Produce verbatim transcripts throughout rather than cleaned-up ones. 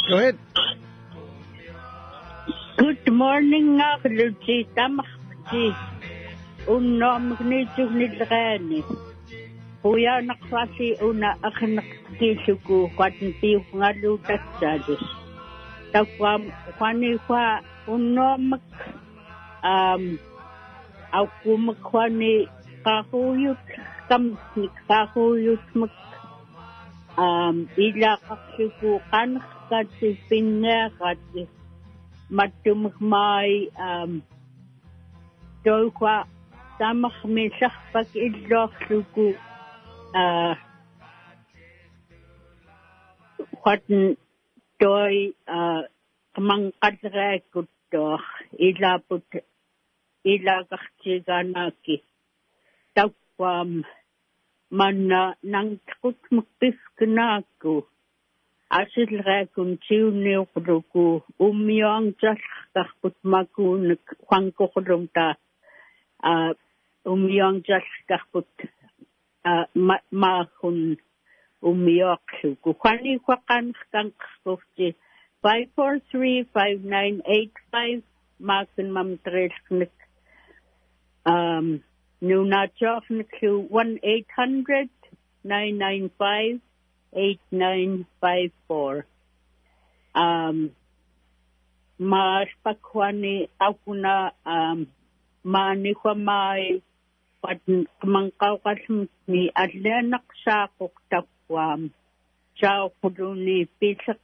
Go ahead. Good morning, Lucy. Tamakji. Unom gnitsugnilgani. Kuya nakwasi una akinakisuku kwatin piu ngalu tatsadis. Takwam kwani kwa unom um aku makwani kahuyut kam kahuyut mak um ila kaksuku kan kati pinne kati matum mai um doi kwa tamach mesach pak illoch luku uh kwatin doi uh kamangkadre kutoch ila put ila kakchiganaki takwam mana nang takut magpiskanaku asil rekun tiunio kuduku umyong jas kakput maku kwangko ta uh umyong jas kakput uh mahun umyok suku kwani kwakan kang kofti five four three five nine eight five makun mamtres knik um Nuna Joffn to one eight hundred nine nine five eight nine five four. Um, Mas pakwani akuna um mani kwa mai pat mangkaw kasm ni adlenak sa koktakwam sa kuduni pisak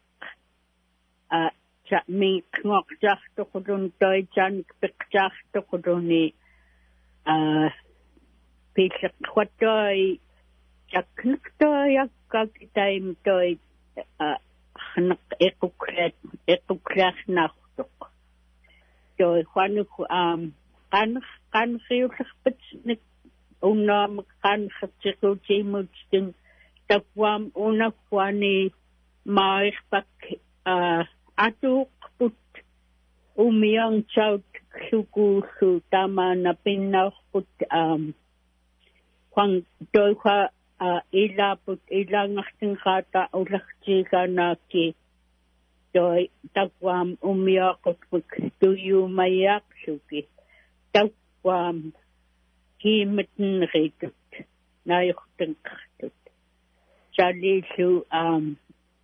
uh sa mi ngok jak to kudun toy jan pikjak to kuduni uh pisak kwatoy jaknak toy kakitay toy uh nak ekukret ekuklas naktok toy kwanu um kan kan khiyukhpit nik unam kan khatiku chimutstin takwam una kwani maispak uh atuk put umyang chout suku su tama na pinna put um kwang toy kwa uh, ila put ila ngachting khata ulakchiga na ki toy takwam umyakot put tuyu mayak suki takwam himeten redet na yuchteng khtut chali su um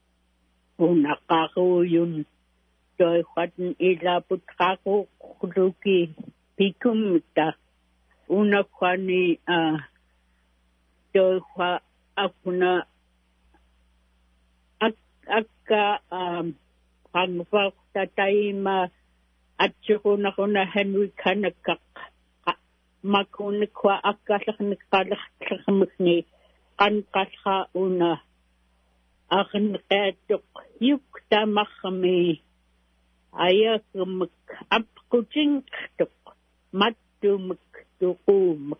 unakaku yun toy khatan ila put kako khuluki pikum ta una kwani uh toy kwa akuna ak akka um pangwak tatayma at na kuna Henry Kanakak makuna kwa akasak nagkalak ni kankasha una akin ketok yuk tamak kami ayak mak apkuching tok matumuk tukum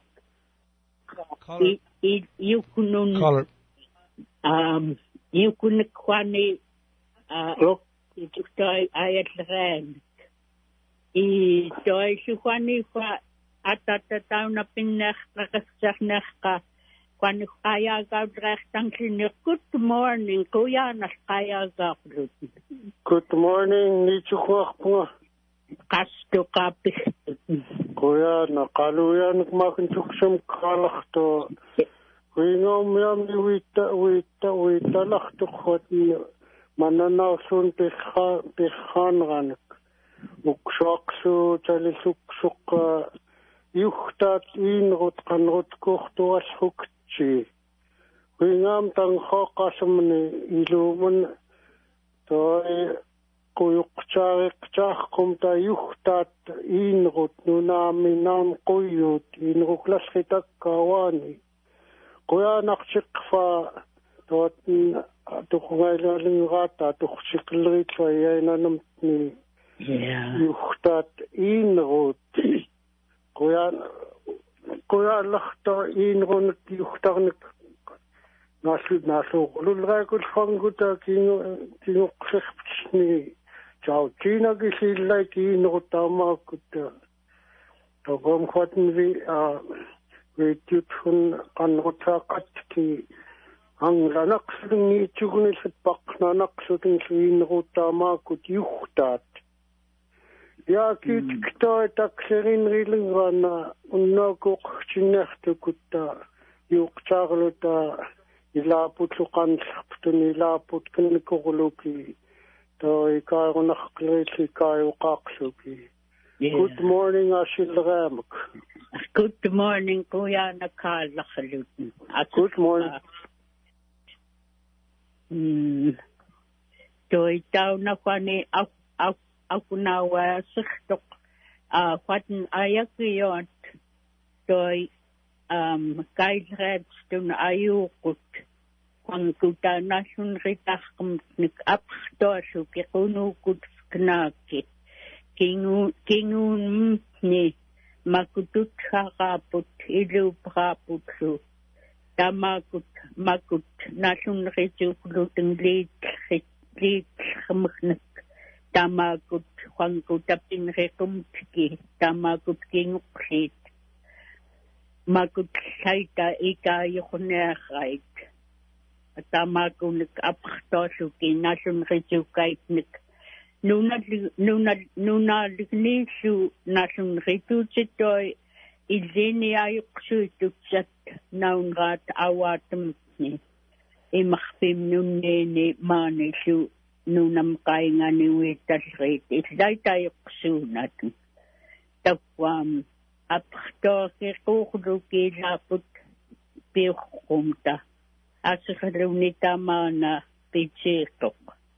yukunun um yukun kwani uh itoy ayat ren i toy kwani kwa atatataw na pinnak nakasaknak ka kwani kaya ga drestang good morning kuya nas kaya ga good morning ni chukwak po kasto kapis kuya nakaluyan kumakin chuksum kalakto kuingom yam ni wita wita wita lakto khot mananaw sun pikha pikhan ganak uksaksu chalisuk yuhtat inrut kanrut kuhtuas hukchi kuingam tang khaqasmni ilumun toy kuyukcharik chahkum ta yuhtat inrut nunaminam kuyut inruklas kitak kawani kuya nakchikfa tot tukungailaling gata tukchiklit fayananam ni yuhtat inrut kuya kuya lakhta inrut yuhtarnik nasul nasul lulrakul fanguta kinyo kinyo khsni chao china ki silai kinrut tamakuta togom khotn vi a vi tutun kanrutakat ki ang lanaksutin ni tsugunil pak na naksutin suinrutamakut yuhtat. Ja kytkta takserin rilingana unnakuk sinnertukutta yuqtarluta ilaput luqanlaqtun ilaput kinnikurluki toi kaarunaqlisi kaayuqaqsuki. Good morning asilramak. Good morning kuya nakalakaluten. Good morning. Hmm. Toi tau na kwani ak ak ako na wa suktok ah watan ayakiyot toi um guidelines tun ayukut kung kuta nasun ritakam nik apto su kunu kut knaki kingu kingun ni makutut hakaput ilu praput su tamakut makut nasun ritukluting lit lit khamknak tamakut kung kutapin rekumtki tamakut kingukrit makut saita ika yukhnerait tamakunik aptosuki nasun ritukaitnik nuna nuna nuna lignisu nasun ritutsitoy ilini ayuksuituksat naunrat awatumni imakhpim nunneni manisu nunam kaingani witasrit islaita ayuksunat takwam aptoki kukhluki laput piukhumta asirunita mana pichitok.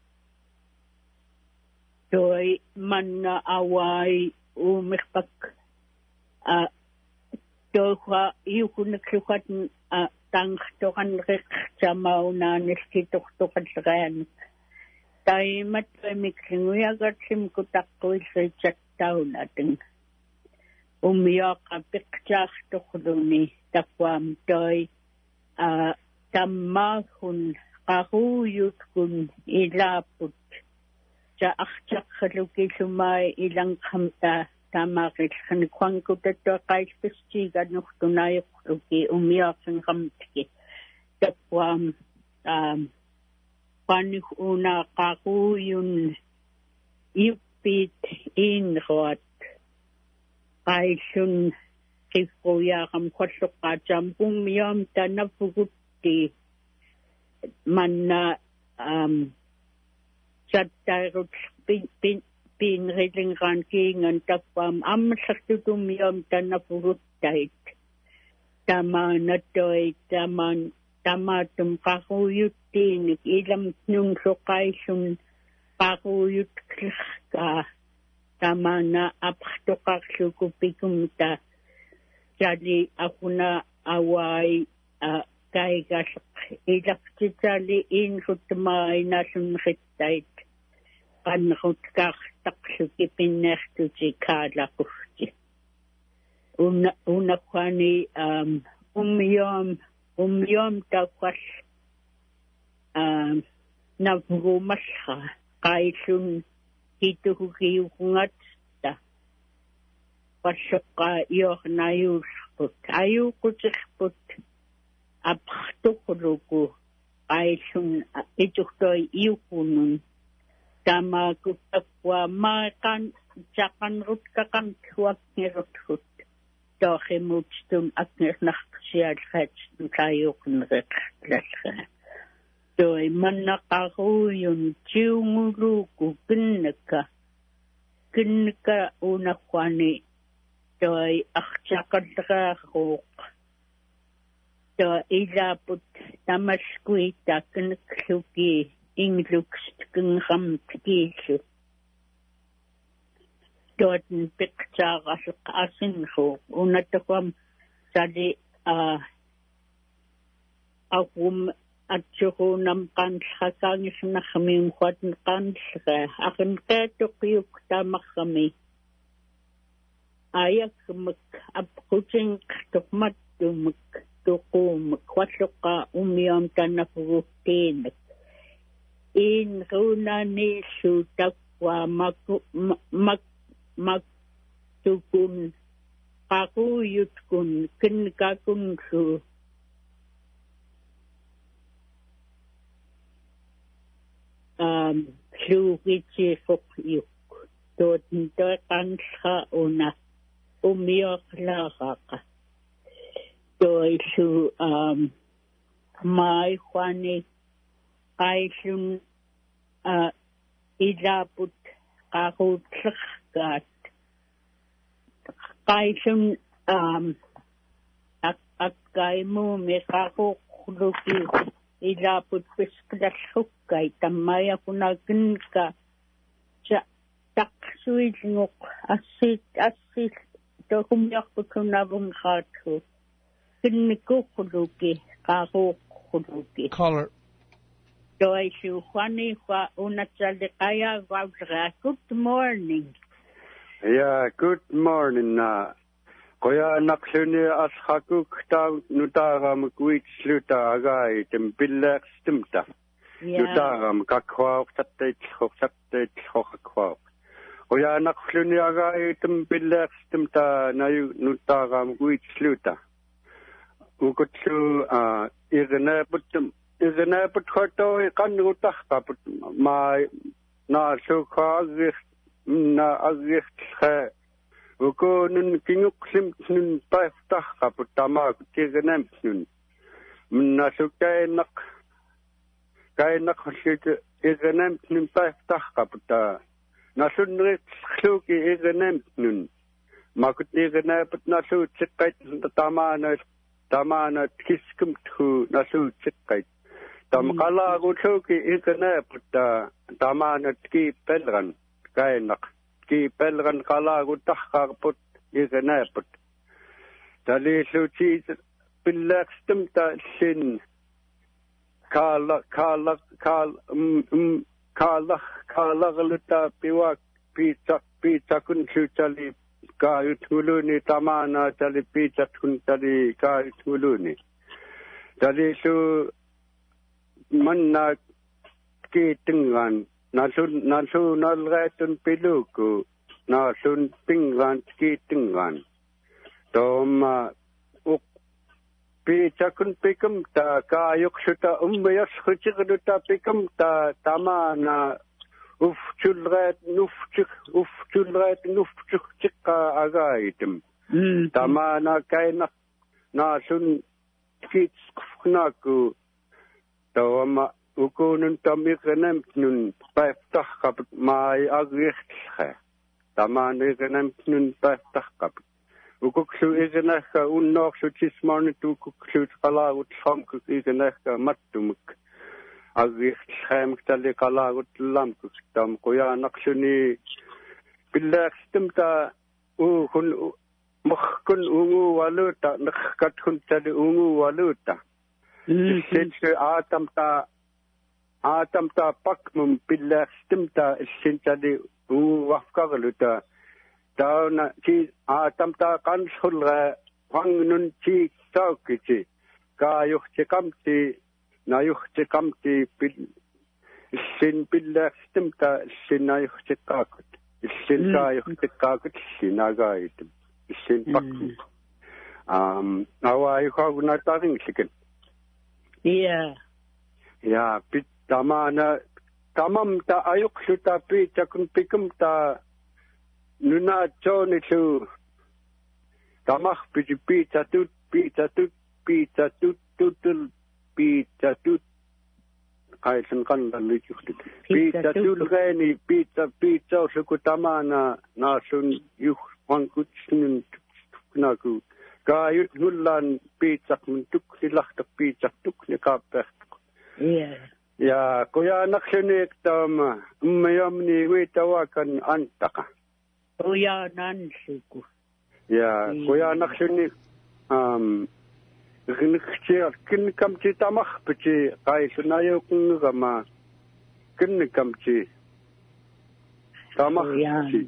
Toy manna away umikpak a toha yukuniklukat a tangtokan rik samauna niskituktukat ran. Tay matwemiklinguyagat simkutakul sa chattown ating umiyak a pikchak tukluni takwam toy a tamahun kahuyut kun ilaput sa akchak haluki sumay ilang kamta tamakit kanikwang kutato kay spestiga nuktunayok luki umiyak ang kamtiki takwam um, panihuna kahuyun ipit inrot kay sun kikuya kam kwasok kachampung miyam tanapugut di mana um satarut pin pin pin redling ranking and tapam am saktutum yom tanapurut tait tama natoy taman tamatum kahuyutin ilam nung sokay sun kahuyut ka tama na aphtokak sukupikumta jadi ako na away uh, kay gasak ilaktitali in rutmay nasun ritait kan rutkak taksuki pinnertu si kala kusti una una kwani um umyom umyom takwas um navrumasha kaisun hituhukiyukungat ta pasaka yoh nayusput ayukutikput aptukuluku kaisun ituktoy iyukunun tama kutakwa makan jakan rut kakang tuwag nirut dohimutstun at nirnaksiyal khatstun kayukun reklasra doy manakahuyun tiyunguluku kinnaka kinnaka unakwani doy akchakadrakuk doy ilaput tamaskuita kinnakluki inglukst kengam tikisu doten picture asuk asinho unatakwam sadi a akum atsuho nam kanshakangis na kami kwatn kanshaka akin ketok yuk tamak kami ayak mak apkuching tukmat tumak tukum kwatsuka umiyam tanapurutin in runa ni su takwa maku mak mak tukun kakuyut kun kin kakun su um Luigi Fokyu. Dort der Kantra una umiorlaraka. Doi su um mai Juani Aisun uh ilaput qarutllerkaat. Aisun um ak akkaimu meqaquqluki ilaput pisklasukkai tammaya kunakinka sa taqsuilnguq assit assit tokumyarpukunavun qaathu kinnikkuqluki qaruqluki Caller. Doisu Juani wa unatsaliqaya wawra. Good morning. Yeah, good morning. Uh, Koya naksuni ashakuk ta nutagam kuit sluta agai tempillex stimta. Nutagam kakwa tatte tatte kokwa. Koya naksuni agai tempillex stimta na nutagam kuit sluta. Ukutsu uh irne putum irne putkoto kan utah kaput ma na sukha na agih Uko nun kinguk sim nun paftah kaputama tiganam nun. Nasu kay nak kay nak hasit iganam nun paftah kaputa. Nasu nrit khluki iganam nun. Makut iganaput nasu tsikait tama na tama na kiskum tu nasu tsikait. Tam kala gutsuki iganaputa tama na tki pelran kay nak. Ki pelran kala gutahkarput iganaput. Tali suci pillakstum ta sin kala kala kala um kala kala galuta piwak pizza pizza kun sucali ka utuluni tamana tali pizza kun tali ka utuluni. Tali su manna ki tingan Nasun nasun nalretun piluku nasun pinggan ki tinggan. Toma uk pizza kun pikum ta kayuk suta umbayas khuchigduta pikum ta tama na uf chulret nuf chik uf chulret nuf chik chika agaitim. Tama na kaina nasun kits kufnaku toma Ukunun tamik renemt nun paftah kaput mai agrichthe. Taman renemt nun paftah kaput. Ukuksu igeneka unnok su chismarnit ukuksu kalagut samkuk igeneka mattumuk. Agrichthe mktali kalagut lamkuk tam kuya naksuni pillakstum ta ukun mukhkun ungu waluta nakkatkun tali ungu waluta. Sitsu atam ta Atam ta pakmum pillakstum ta sintali u wafkagaluta. Tauna chi atam ta kansulra wangnun chi taukichi. Ka yuhti kamti na yuhti kamti pil sin pillakstum ta sin na yuhti kakut. Sin ka yuhti kakut sinagaitum. Sin pakmum. Um, awa yuhaguna taring sikin. Yeah. Yeah, pit. Tamana tamam ta ayuk suta pi takun pikum ta nuna choni su tamah pi pi tatut pi tatut pi tatut tutul pi tatut ay san kan dan lichukti pi tatut gani pi ta pi ta su tamana na sun yu wankut sun naku kayut hulan pi tak mentuk silah tak pi tak tuk ni kapeh. Yeah. Ya, kuya naksunik tam mayamni witawakan antaka. Kuya nansiku. Ya, kuya naksunik um ginikchir kin kamchi tamah pichi kai sunayo kung gama kin kamchi tamah pichi.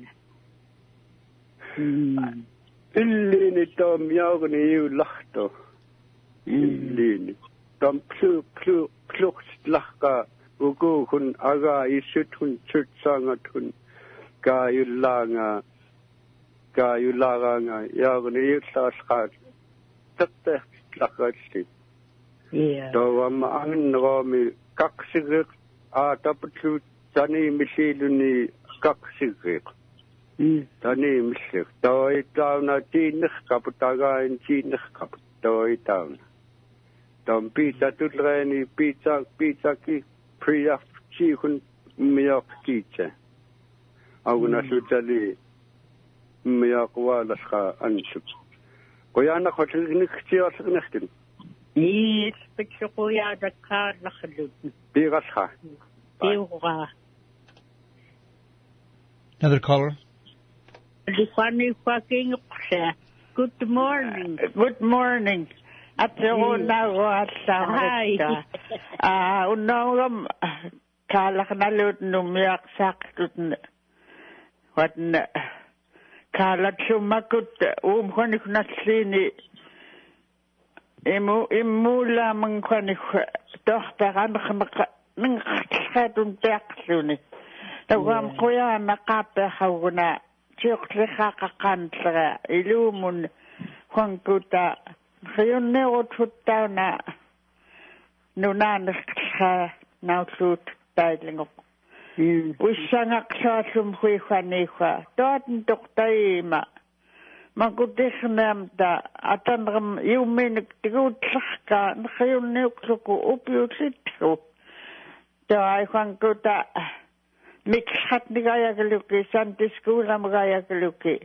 Illi ni tom yagni yu lahto. Illi ni tam plu plu Klucht lachka ugu hun aga isut hun chutsanga hun ka yulanga ka yulanga yagni yutlaskhat tatte lachati. Yeah. Do am angin romi kaksig а таптлу тани мисилуни каксигеq тани миллеq тоитаана тииннеq капутагаин тииннеq кап тоитаана том пицца тутлрени пицца пицца ки приа чихун миақ кича ауна сутали миақ валасха ансуп qoyana khotligniktiorlernartin Yes, pitsuquya dakkaarlarlut. Bigasha. Biura. Another caller. Lifani fucking Good morning. Uh, good morning. Atleona wasa. Hi. Ah, unawam kalak nalut numiak saktut. What kalak sumakut um khonik naslini. Imu imula mengkhonik doch peran khmak ning khatun taksuni. Tawam qoya naqape hawna. Choklekhaqaqantra ilumun khonkuta khayunne otutana nunanakha nautut tailingok usangaqsaatlum khuikhanikhwa toten doktaima makutisnamta atanram yuminik tigutlakka khayunne ukluku upiutlitru tai khonkuta Mikhat nigaya galuki, Santi school am gaya galuki.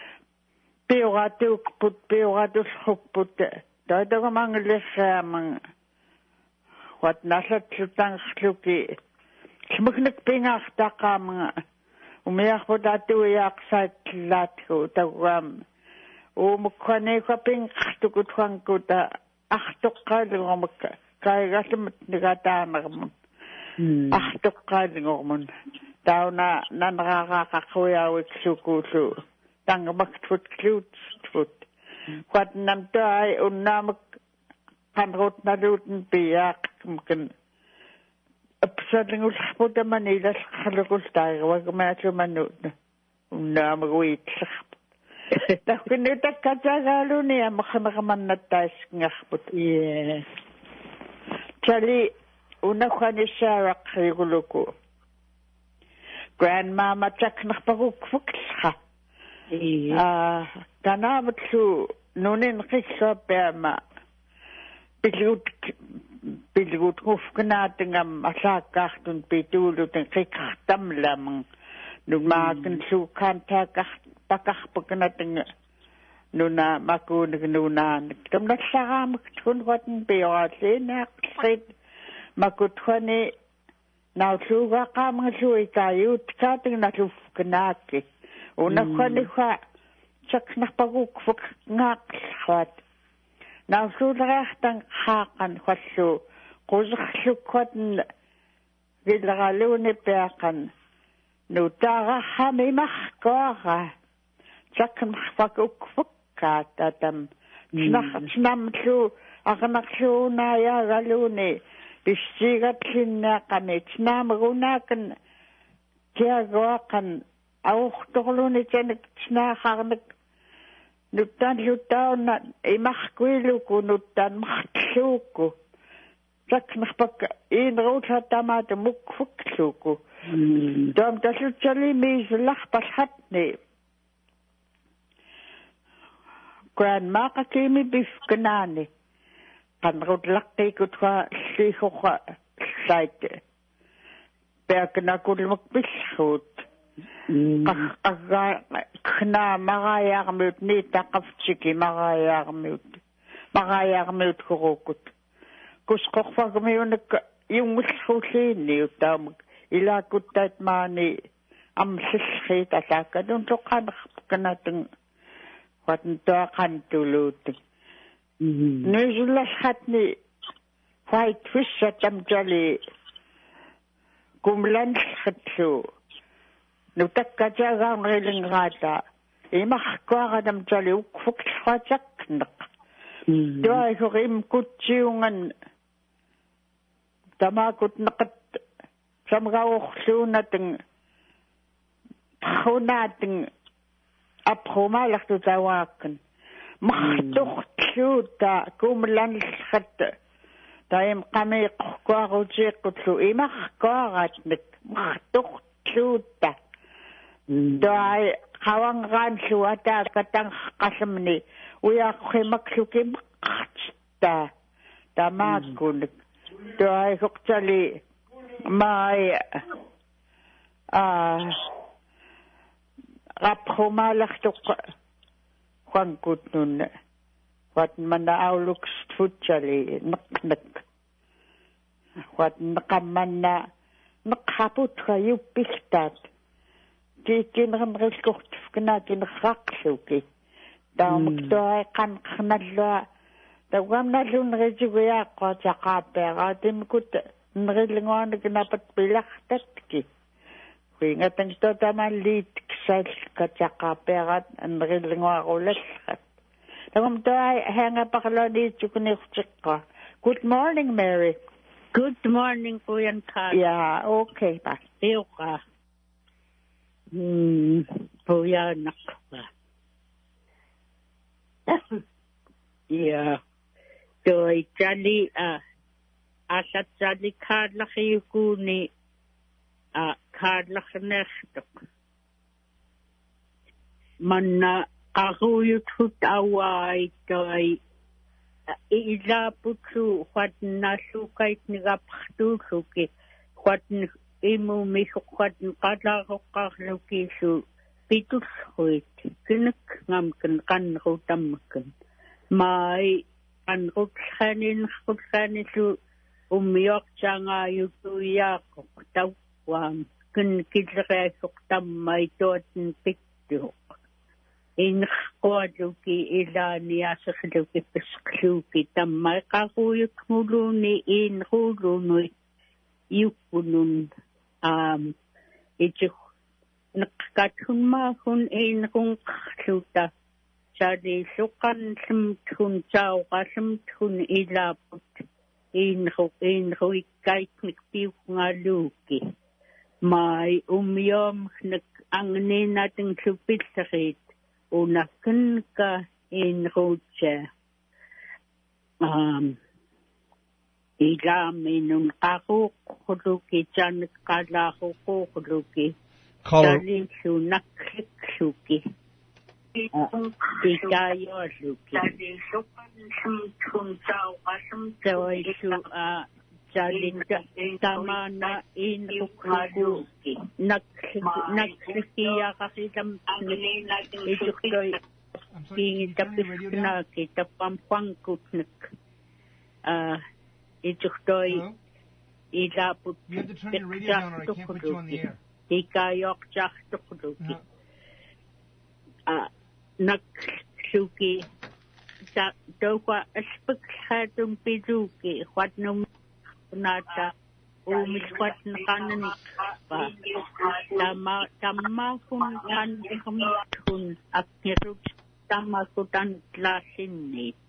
Pioratuk put pioratus hoput. Dada mang lesam. What nasat chutang sluki. Smuknik pingach takam. Umiyak podatu yak sat latku tawam. Umukwane kaping tukutwang kuta. Achtukkalingomuk. Kaya gasimut nigatanagam. Achtukkalingomuk. Tauna nanraqaqaquya wiksukusu tangamakfut klutfut wat namtai unnamak kanrut naluten piaq mkin apsalingul khputa manila khalukul taiga wagmaatu manut unnamagwit takunni takkatagaluni amakhamakamannatais ngahput yes chali unakhani sharaq yuguluku Grandmama chaknak pagukfukha. Ah, tanabtsu nunin kiksa pema. Bilut bilut kufknatingam asakahtun pituluteng kikahtam lamang. Numakin su kantakah pakah pagnating nuna makunig nuna. Kamnasakam kutun watan bewasin akrit makutwani Now, suga ka mga suy tayo, tikating na lufkanaki. Una kwa ni kwa, tsak na pagukfuk ngak swat. Now, suga tang hakan kwa su, kuzak sukwat na gilagalo ni peakan. Nutaga hami mahkora. Tsak na pagukfuk ka, tatam. Tsinam su, akanak su na ya galo ni. Bisigat sinna kami tnamagunakan tiagawakan auhtoluni tanik tnaharnik nutan lutauna imakwiluku nutan mahtsuku saknakpak inruta tamata mukfuksuku dom tasutali mislach pashatni grandma kakimi bifkanani Kanrut lakti kutwa sihukha site. Berkna kulmak bishut. Kna magayag mute ni takafchiki magayag mute. Magayag mute kurukut. Kuskokwa gamiyon yung mushusin utam ilakut tat mani am sishit ataka dun to kanak kanatung watan to kantulut. Nuzulas hatni white fish at Amjali Gumlan Hatsu Nutakajaga railing rata Imachquara Amjali Kukswajaknak. Do I hear him kutsiung and Tamakut Nakat Samgao Sunating Honating Aphoma like to Tawakan. Mahtuch Chuta, Gumlan Hat таим qamiiqqorutiiqqutlu imarqoaratnik martortluutta taai qawangaanlu ataakatang qallamni uyaaqqimaklukim qatta tamaakkunik taai huqtali mai a raphumalartuq qankutnun wat mana auluks futchali naqnak wat naqammanna naqhaputra yuppiltaat tiikinnernerillkurt knakinerraqluki taumuktoai qanqarnallua tawamnallunneritugiaaqqua taqaappeera timkut nrillinguarnik napat pilartatki kuingatang totamalliit ksalka taqaappeerat nrillinguarulallrat tawamtoai hangapaqlaniitsukunirtiqqa. Good morning, Mary. Good morning, Kuyan Khan. Yeah, okay, bye. Iuqa. Hmm, puyanaqqa. Yeah. Toi jali a asat jali kaadlaqiukuni a kaadlaqnertuq. Manna qaruyuthut awai toi ilaputlu huatnallukait-nigapqtuulluki huatn imu misuqhuatn qalaaruqqaarlukiisu pitullruit kinik ngamkin qanrutamkin mai qanrutlhaninrrutlhanillu ummiortsangaayutuiaaqoq tawwaam kin killereasuq tammai tuatn pittuq inqqualuki ilaaniaserluki pisqluki tammai qaruyutnguluni inruulunui yukkunun aam itsuq neqqatunmaahun inrunqarluta salilluqanllumtun sauqallumtun ilaaput inru inruikkaitnik piuqngaluuki mai ummiomnek angnenatingllupillerit unakinka inruutsa um ilaminun qaruuqquluki tanik qalaaruququluki talinlu naklikluki ikaayolluki tawaillu a talinta tamana inruqluki naklikiaqaqitam ituqtoi kiingitapiskunaaki tappamquankutnik a ituqtoi ilaaput piqtaartuquluki ikaayoqtaartuquluki a nakluki ta toqa aspikhatum piduki huatnum nata umiswatn qanan pa tama tammafun kan ikhmutun akirut tamakutan tlasinit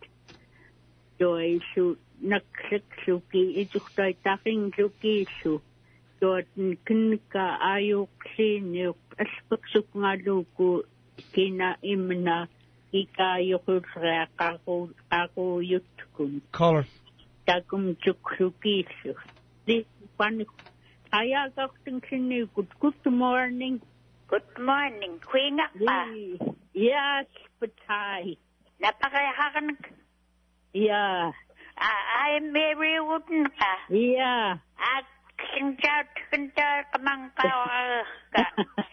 toisu nakluki ituqtai taqinlukisu tuatn kinka ayuqsiniuq aspiksukngaluku kina imna ikayuqulrea qaru qaruyutkun caller takum chuklukisu di pan ayaqaqtinkinni good good morning good morning kuinga pa yes patai napakayakan yeah I Mary Wooden ka yeah at sinjat kinta kamangka ka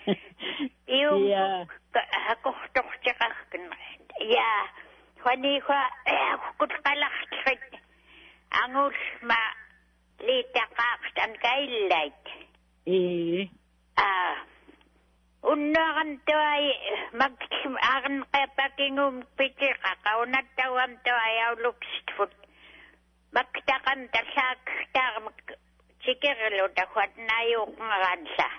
yung ako tok tsaka yeah kwani kwa kut kalakit angus ma lita kaktan kailait eh ah unnagan to ay mag akan kapakingum piti kakaunat tawam to ay aulukstfut magtakan tasak tak sikirlo dakwat na yung ngansa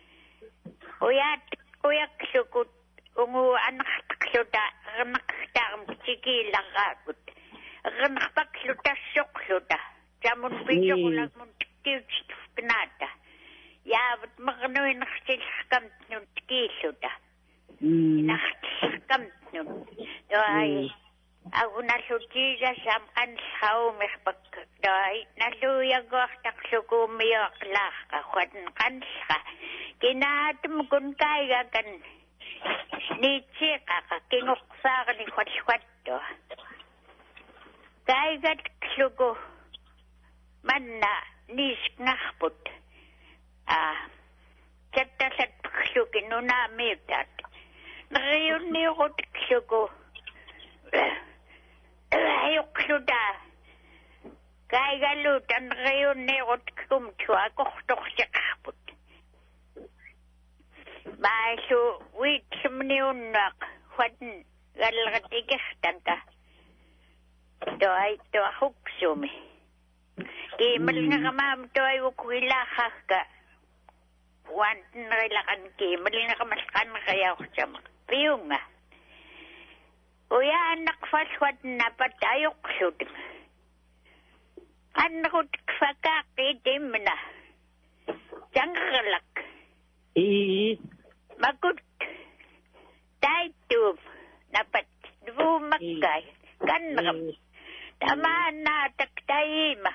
uyat uyak sukut ungu anak taksuta anak takam sikila kakut anak taksuta suksuta jamun pito kulang mun tiwit pinata yabat maganoy naksilakam nun tikisuta naksilakam nun ay ako na sutila sa amkan sao mekpag doi naluya gortak sukumiyok laka khwadn kanska kinatum kun kaya kan ni chika ka kinguksa ni khwat khwatto kaya suku manna nis ngahput ah chatta sat suki nuna mitat ngayun ni rot suku ayok suda kaya galutan ngayon ni rot kumtua kuhtok sikaput maaso wait sumniunak huwag galagatigihtan ka to ay to huksumi kimal nga kamam to ay ukwilakak ka want narilakan kimal nga kamaskan kaya ko siya piyong nga uya anak faswat na patayok suding anakot kfakakitim na janggalak i makut taitub napat bumakay kanram tama na taktayima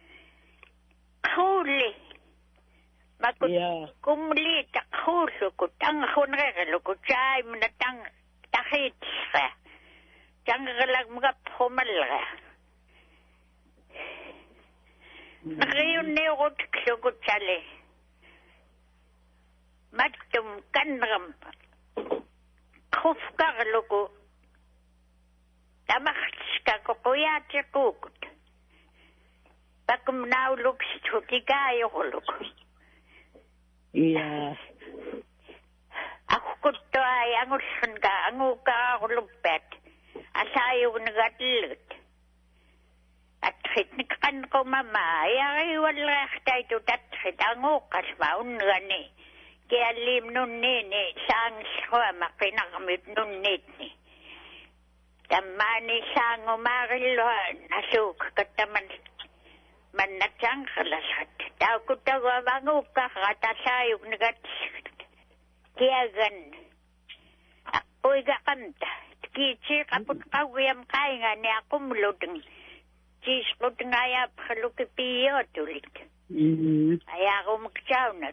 huli makut kumli takhulo ko tang hunrelo ko chay na tang takit sa janggalak mga pumalga ngayon ni rot ko chale matum kanram khufkar loko tamakska ko kuya chekukut bakum now looks to tigayo loko iya ako kuto ay angusun ka angu ka lupet asayo nagatilut at hitnikan ko mama ay wala tayo tatrit angu kasmaun gani kaya lim nun nini sang siya makinakamit nun nini tamani sang umarilo nasuk kataman man natsang kalasat tao ko tawa manguka katasayog nagat kaya gan ako'y gakanta kichi kaput kawiyam kaya nga ni akumulodeng chis ko ngaya palukipiyo tulit ay ako magsaw na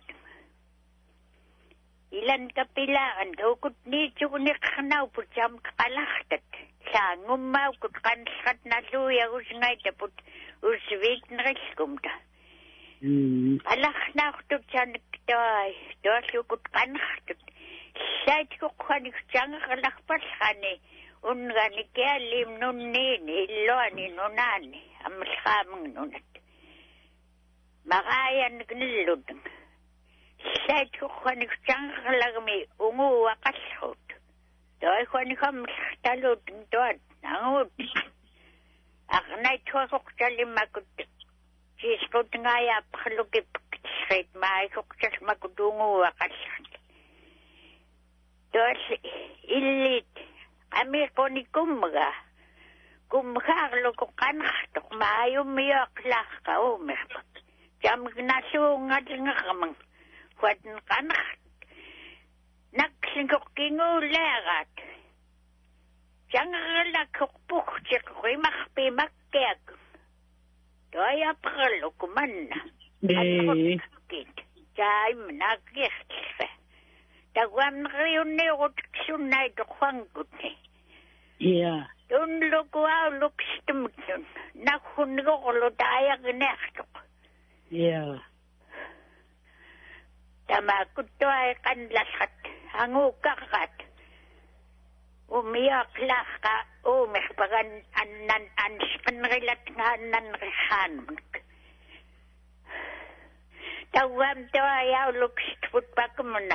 ilan kapilaan daw kut ni chunik khanaw pucham kalahtat sa ngumaw kut kansat na luya us ngay taput uswik nriskumta alah na kut chanik tay dos kut kanhat sait ko khanik chang kalahpas khani ungani kya lim nun ni loni nunani amshamang nunat magayan gniludeng Saya tu khuanik cangkang lagi ungu wakasut. Doi khuanik ham talut doat nangut. Agnai tu aku cali makut. Jis kau tengah ya perlu kipkit mai kau cali makut ungu wakasut. Doi ilit. Kami koni kumga. Kumga kalau kau kanak tok mayum yak lah kau merpak. Jam nasu ngadeng ngamang. Wadn kanak naksingkok kingu legat jangan kok pukcik rimak pimak kek doya perlu kumana eh jai menagih dagwan riun ne rot sunai to khangkut iya dun lo kwa luk stumtun nakhun go lo daya gnekto iya Tama kuto ay kanlasat, hangu kakat. Umiyak lah ka, umihpagan anan anspan rilat nga anan rihan. Tawam to ayaw lukstput pa kumuna.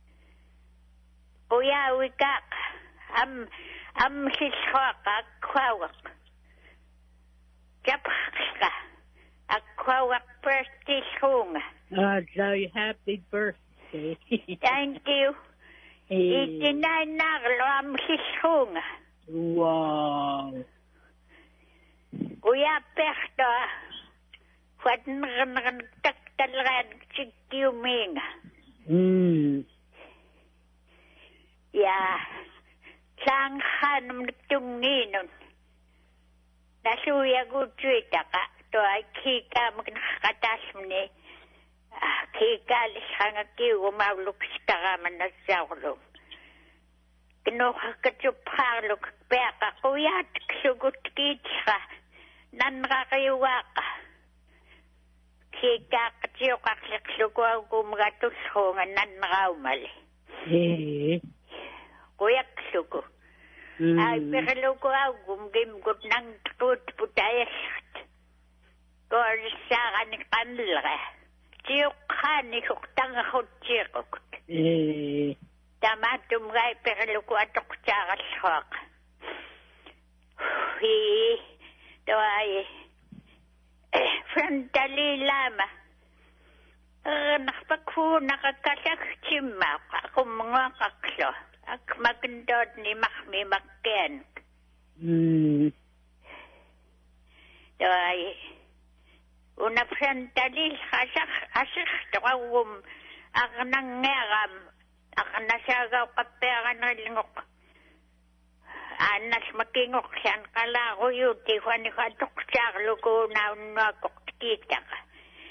Uya wikak, am, am siswak akwawak. Japak ka, akwawak perti sunga. Uh, so happy birthday. Thank you. Hey. Itinanaglo ang sisunga. Wow. Kuya Pekto, what nagtaktalan sikiyuminga. Mm. Yeah. Sanghan nagtunginon. Nasuya gutwita ka. to ay kika magkakatasmni. Kika lishanga ki umawluk staraman na zawlo. Kinuha ka chuparlok peka kuyat ksugut kitsa nanra kayuwaka. Kika katsiyo kakliksugo gumgatus ho nga nanra umali. Eh. Kuya ksugo. Ay perluko au gumgim gut nang tut putayasat. Korsa ni kanlra. Tiyukani huktang hutsikok. Eh. Tamatum gay perluko atok tsagas hok. Hi. Doay. Frantali lama. Nakpakhu nakakasak chimma. Ako mga kaklo. Ak magandod ni Mahmi Magken. Hmm. Doay. Una frantali hasak hasak tawum. Ak nangeram. Ak nasagaw kapera na lingok. Anas makingok siyan kala ko yun. Tiwan ni katuksak luko na unakok kita ka.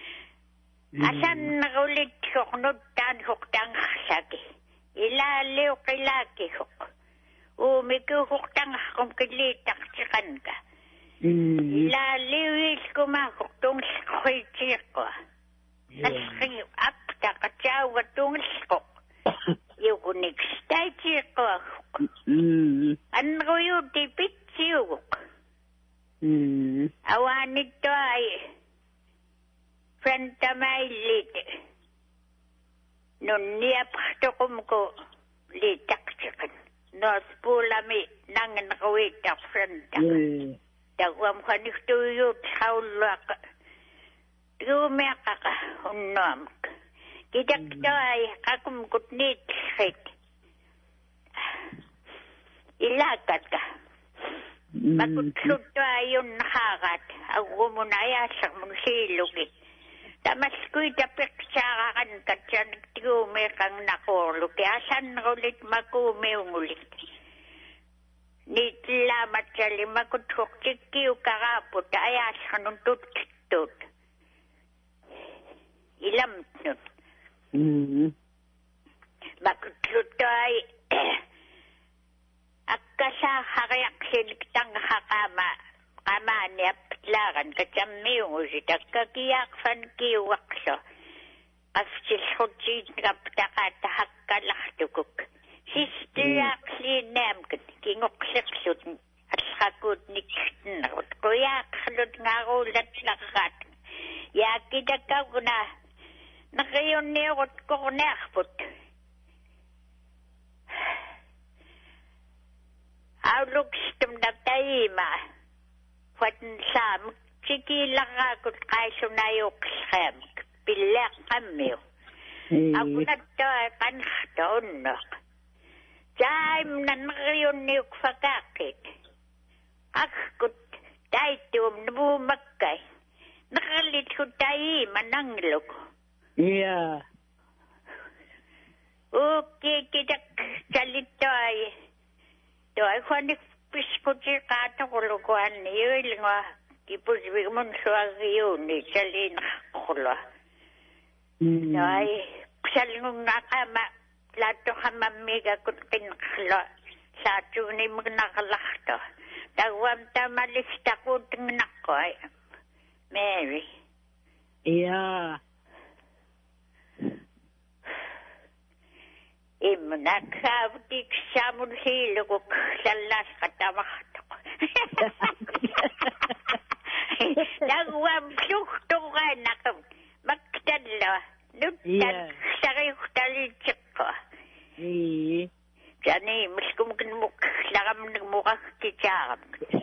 Asan nagulit huknutan huktang hasagi. Ilaliw kilaki huk. Umiku huktang hakum kilitak sikan ka. Ilaliw is kumahuktong skoy tsiko. Naskiw apta katsawa tung skok. Yukunik stay tsiko huk. Ano yun tipit siyuk. Awanit to ay Frantamay lit. Nun niyapakto kumko litak sikan. Nos pulami nang nakawitak franta. Dagwam kaniktuyot haulak. Tumeka ka unom. Kitak to ay kakumkut nitsit. Ilakat ka. Magkutsut to ay yung nakakat. Ako mo na yasak mong silugit. Tamas ko'y tapik sa kakan ka dyan, nagtigume kang nakulog. Asan ulit makume ulit. Nitlamat sa lima kutsuk, tikiw karapot, ayasan ng tut-tut. Ilam nun. Magkutsut ay, akasa harayak siligtang hakama. Kama niya pitlaran kacamiyong usit kakiyak fan kiwakso. Afsis hutsit kaptakata hakkalaktukuk. Sistiyak linem kinguksiksut at sakut niknarot. Kuyak salud ngarulat lakat. Yakidakaw na nakayon niyot ko nakput. Aulog situm na tayima. Watan sam, chiki laka kut kaiso na yung shem, pilek kamiyo. Ako na to ay kanhatonok. Jaim na nakayon niyok fakakit. Akut taitum nabumakay. Nakalit ko tayo mananglog. Yeah. Okay, kitak salit to ay. To ay kwanik Pisputi kato kulukuan niyo nga ipusbig mo sa yun ni Salin kulo. Ay salin nga kama lato ka mamiga kung kinaklo sa tuni mo nakalakto. Tawam tamalista ko tingnak ko ay Mary. Yeah. Imunakabdik sa mulhilo ko salas katamakto ko. Nagwam sukto ka na magtalo. Nutan sa kayo talitsik ko. Diyan eh, mas kumagmuk lakam nagmukha kitsakam.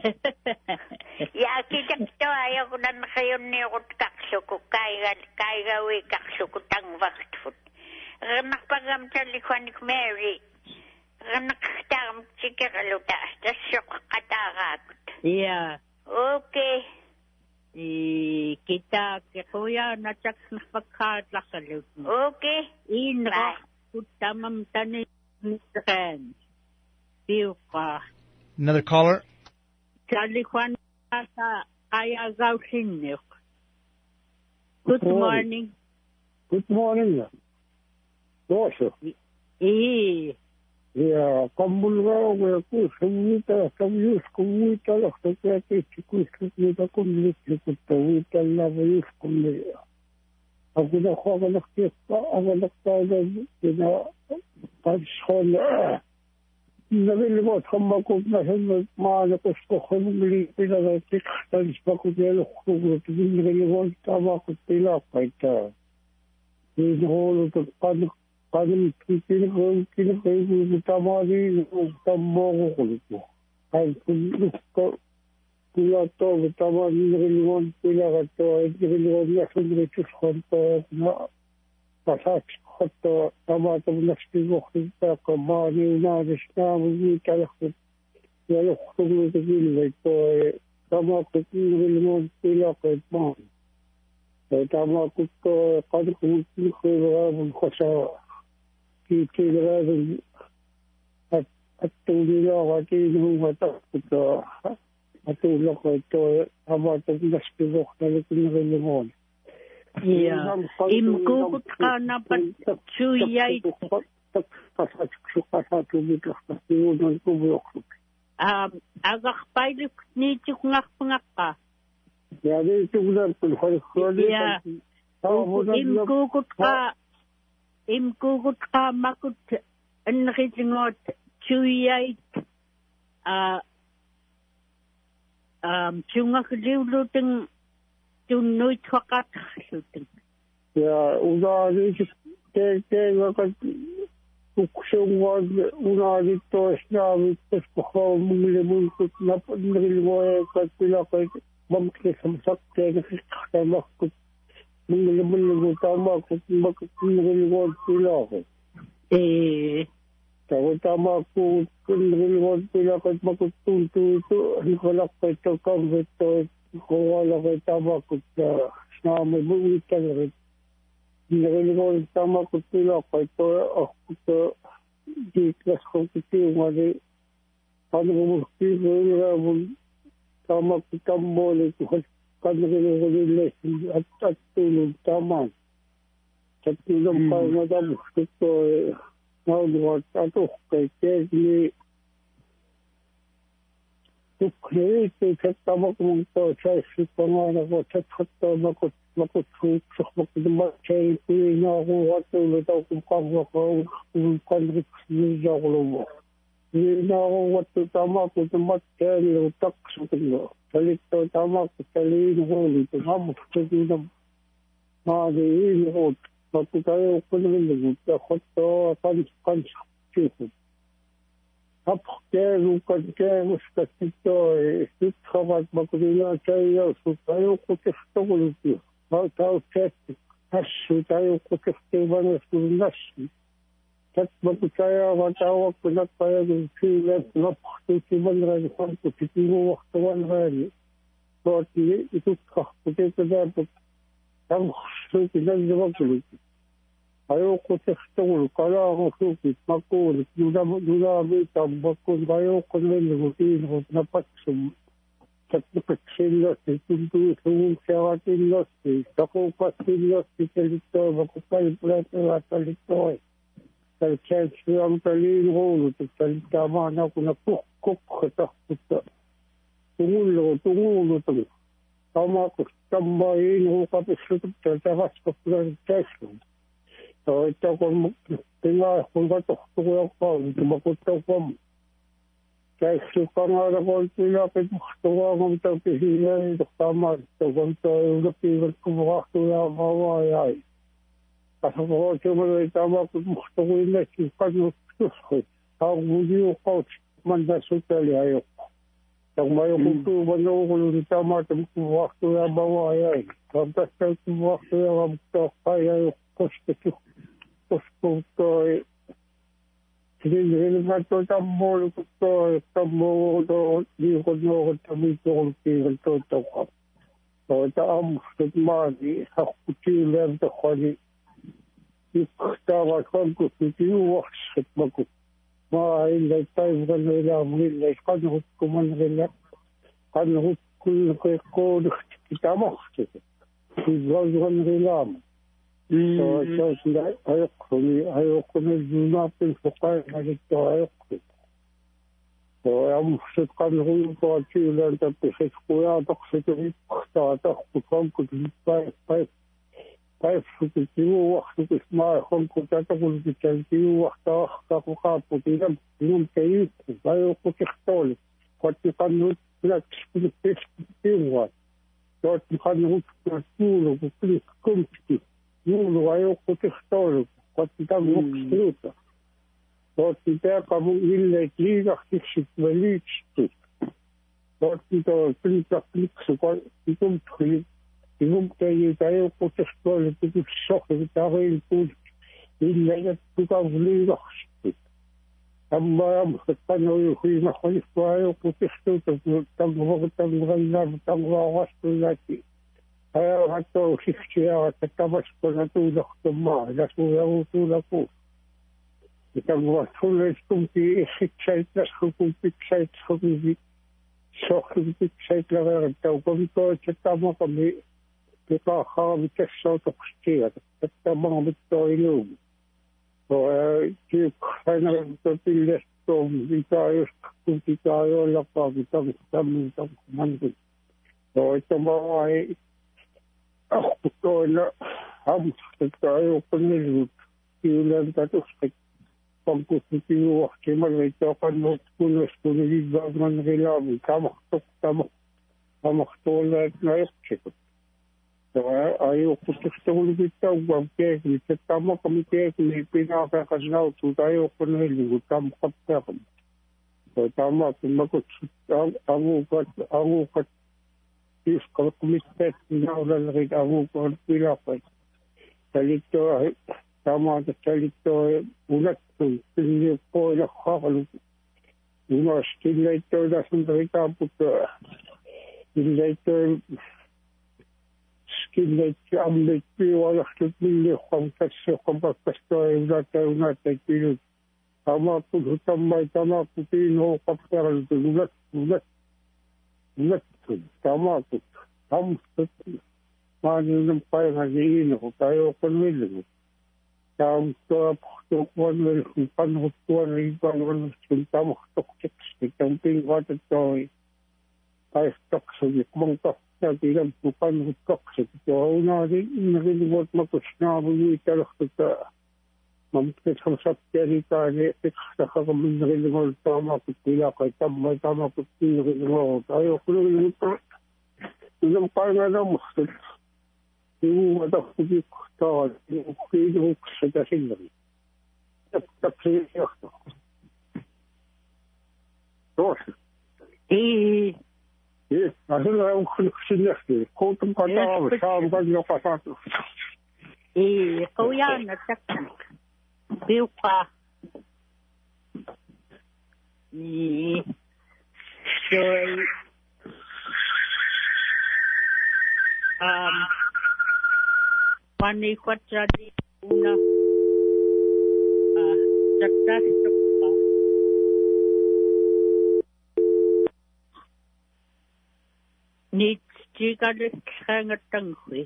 Yakitak to ayaw ko na nakayon niyo ko kakso ko kaya gawi kakso ko tang vaktfut. Nakpagam sa likwan ni Mary. Nakakatagam sikikaluta. Tas yung katakat. Yeah. Okay. Eh, kita ke kuya na tsak na pagkatakalut. Okay. Inra kutamam tani nitren. Piuka. Another caller. Sa likwan sa Kaya Gaushinnik. Good morning. Good morning. Dosa. Eh. Ja, Kambulga, we ku sumita, kamus kumita, la khotati chikus kumita kumita kumita la vayus kumita. Aguna khoga nakti aguna khoga ina pashkhon. Nabil mo thamba ko na hen ma na ko ko khumli ila la tik tan spaku del khogo tin nabil mo tama ko tila paita. Ni holo to pan Kadang kita kalau kita kalau utama di utama kalau kalau kita kita tu utama di negeri kita kata negeri kita sendiri cakap na pasal kata sama tu nasi kita kemana na disna kita kita ya kalau kita itu sama kita negeri kita kata sama kita kalau kita kalau kita Ki kira at at tuloy ako at inumatak ito at tulog ko ito about ang naspilok na litinringon. Yeah. Imkukut ka na patsuyay. Pasat tumikak na sinunan kumulok. Um, agak pailik ni chukngak pangak ka. Yeah, ito ulan. Yeah. Imkukut ka Imkukut ka makut enritingot chuyait a um chungak liuluting tunoy twakat luting. Ya, una dito te te wakat uksungwag una dito snawi tes ko munglemul kut na nrilwoe kat pila kay mamke samsak te nakikita makut Mungkin utama aku makut ngelawat pula aku. Eh. Kalau utama aku ngelawat pula aku makut tuntu itu hikolak itu kau itu kalau aku utama aku nama bukan itu. Ngelawat utama aku pula aku itu aku itu di kelas kompetisi mana ada mesti ngelawat utama aku tambah itu. Kadang kadang les at at tulog tama. At tulog pa madam ito nawat ato kay kaya tukre ito tama kung to sa si pangana ko sa to makot makot sa makot chay na ako ato lutaw kung kamo ko kung kanrik niya ko lo. Ni na ako ato tama ko tumat kay lutak sa tulo. Salito tama ko salino ko dito hamo sa dito ma de ho pati tayo ko na rin ko to pan pan chico hap ke ru ka ke musta ito sit khabat bakuriya chayo so tayo ko testo ko dito ha tayo test hasu tayo ko testo ban su nashi tat bakutaya watawa ko na tayo ng sila na pati man ra ko titimo waktawan rin so ito ka puti ka da tam so kilan jawab ko ayo ko testo ko kala ko so mako duda duda be tam bako bayo ko ne luti ko na patsum tat patsillo tintu so sawatin los tako pasillo tinto bako pal plato atalito Tal chance ang talin ko, tal tama na ako na pukok katak puta. Tumulo, tumulo tumulo. Tama ko, tambahin ko kapis ko, tatas ko pala ng test ko. So ito ko, tinga, kung batok ko ako, tumakot ko mo. Test ko ka nga na ko, tinapit mo, tuwa ko ito, pisila, ito tama, ito ko ito, yung napigat ko mo, tuwa ko mawayay. Ako ko cuma tama ko gusto ko na si kano gusto ako video coach man da sutali ayo tag mayo ko bano ko ni tama tam ko waktu ya bawa ay tapos ko waktu ya to kaya ko ko ko to hindi na to tambo ko to tambo do di ko no ko tami to ko to to ko to tam ko ma di ako ti le to ko Tama kan ko titiyo wax magko ma ilay tayo kan nila mo ilay kan ko man nila kan كل كل كتامخت يزوجون غلام فشوف هيقفل هيقفل الجناب الفقراء هذا هيقفل ويوم صدقا نقول قاتي لأن تبتخذ قويا تقصد بختار تخطو خمك بايف بايف بايف سكتيو وقت اسماء خمك تتقل بتنتيو وقت أخطاق وقابو تنم تنم كيف هيقفل تختول قد تقنط لا تشكل تشكل دوت مخانه كتولو وكل كمتي يولو هيقفل تختول قد تقنط مقصوطة دوت تتاقى إلا تليغ تكشف مليكشتو دوت تتاقى تليغ تكسو يقوم تخلي يقوم تايقى تختول تكشف الشخص تاغي الكود إلا تتاقى ليغ شتو أما يمخطنه يخي مخلف ويقو تختو تنغغ تنغغ تنغغ غشتو لاتي هيا حتى وشيختيا تتبش كنتو لختم معه لسو يغوتو لكو كان كلكم في شيء تشخصون في شيء تشخصون في شخص في شيء لا غير توكم تو تتابع كم بقى خام تشوت تخشيا تتابع بالتويلوم وكيف أنا تقول لكم بتاعي كنت بتاعي لا قابل تام تام تام من وتتابع أخطأنا هم تتابع وكل يوم تتوقف فانكسيو واحتمال يتوقع كل سكولي بعض من غلام كم خطط كم كم خطول لا يكشف أيوة كنت أشتغل بالتوبة كيف بتتم كم كيف اللي بينا في خزنة وتايو كنا اللي كم خطهم فتما كنا كنت أبو قد أبو قد يسقط مستة نولا الغد أبو قد بلا قد تلتو تما تلتو ولكن اللي قول خالد وما استليتو لكن ذيك بطة استليتو استليت عملت بي ويحتل باللي خمسة خمسة تستوي ولا تونات تكيلو أما كل تما تما كتين هو قطر الدولة ولك ولك تما كت هم ما نلم قايم هذين وتايو كل كم توب توكون والخلفان والطوان ريبان والسلطان مختوكتش كم بين غات التوي هاي استقصد يقبل تفتاد إلى الطوفان والتقصد وهنا دي نغير موت مكشنا بيوي تلخت ممكن خمسة تاني تاني تخسخ من نغير موت تاما كتلاقى تم تاما كتلاقى نغير موت هاي كل اللي لم قايم هذا مختلف هو دخل كتار وكيده كسد حلمي تبصير يخطأ روح إيه إيه عشان لا يمكن كسد نفسي كنت مقطع وشام قد يقطع إيه قويانا تكنك بيوقع إيه شوي um Pani quadradi una ah jakta stoppa nit stigalet khangatanghui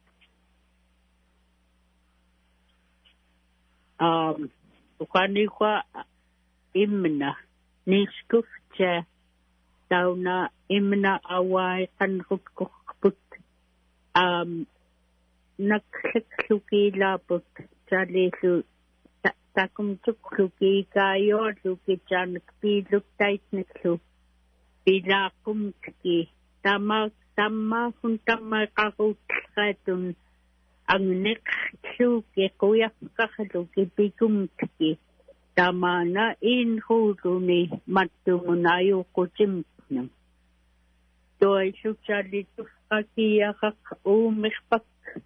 um pani qua imna niskufcha dauna imna awai kanrukkut um nakluki labut chalisu takum tukluki kayo luki chanak piluk tait niklu pilakum tki tama tama kun tama kakut katun ang nekluki kuya kakluki pikum tki tama na in huruni matumunayo kuchimnam toy suchalitu kakiya kak umikpak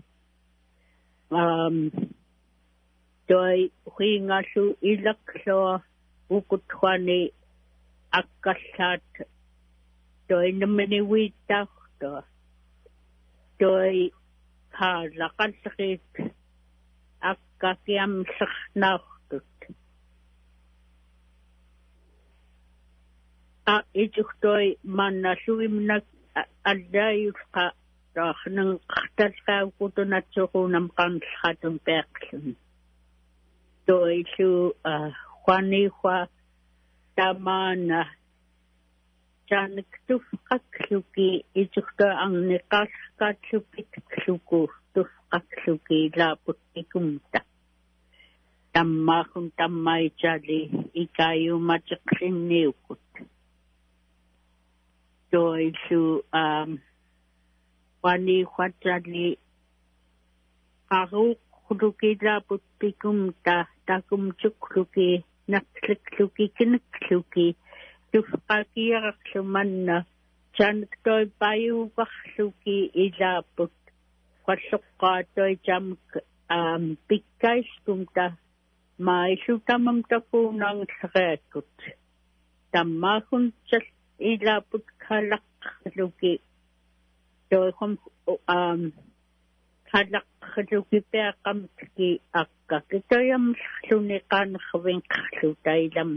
um toy hingasu ilakso ukutwani akasat toy namani wita to toy ha lakasakit akakiam saknahtut a ituktoy manasuim nak аллааюлqa таахнан qtarlqaukkutunatsuqunam qaanlqatun peaqlun toilu Juanihua tamana janiktuffqakluki itukta angniqaallqaatlupitluku tuffqakluki laaputtikumta tammaaqun tammaitali ikayumatiqlinniukut toilu um Juanihua tali qaruuqluki laaputtikumta takumtukluki naqlikluki kinakluki tufqakiaraqlumanna jaaniktoi payuuqarluki ilaaput qalluqqaatoi jamk um pikkaiskumta maailutamam takuunangllaqaakut tammaahun sal ilaaput khalaqluki toiqam um khalaqluki peaqamtki akka kitoyamlluni qaanqavinqarlu tailam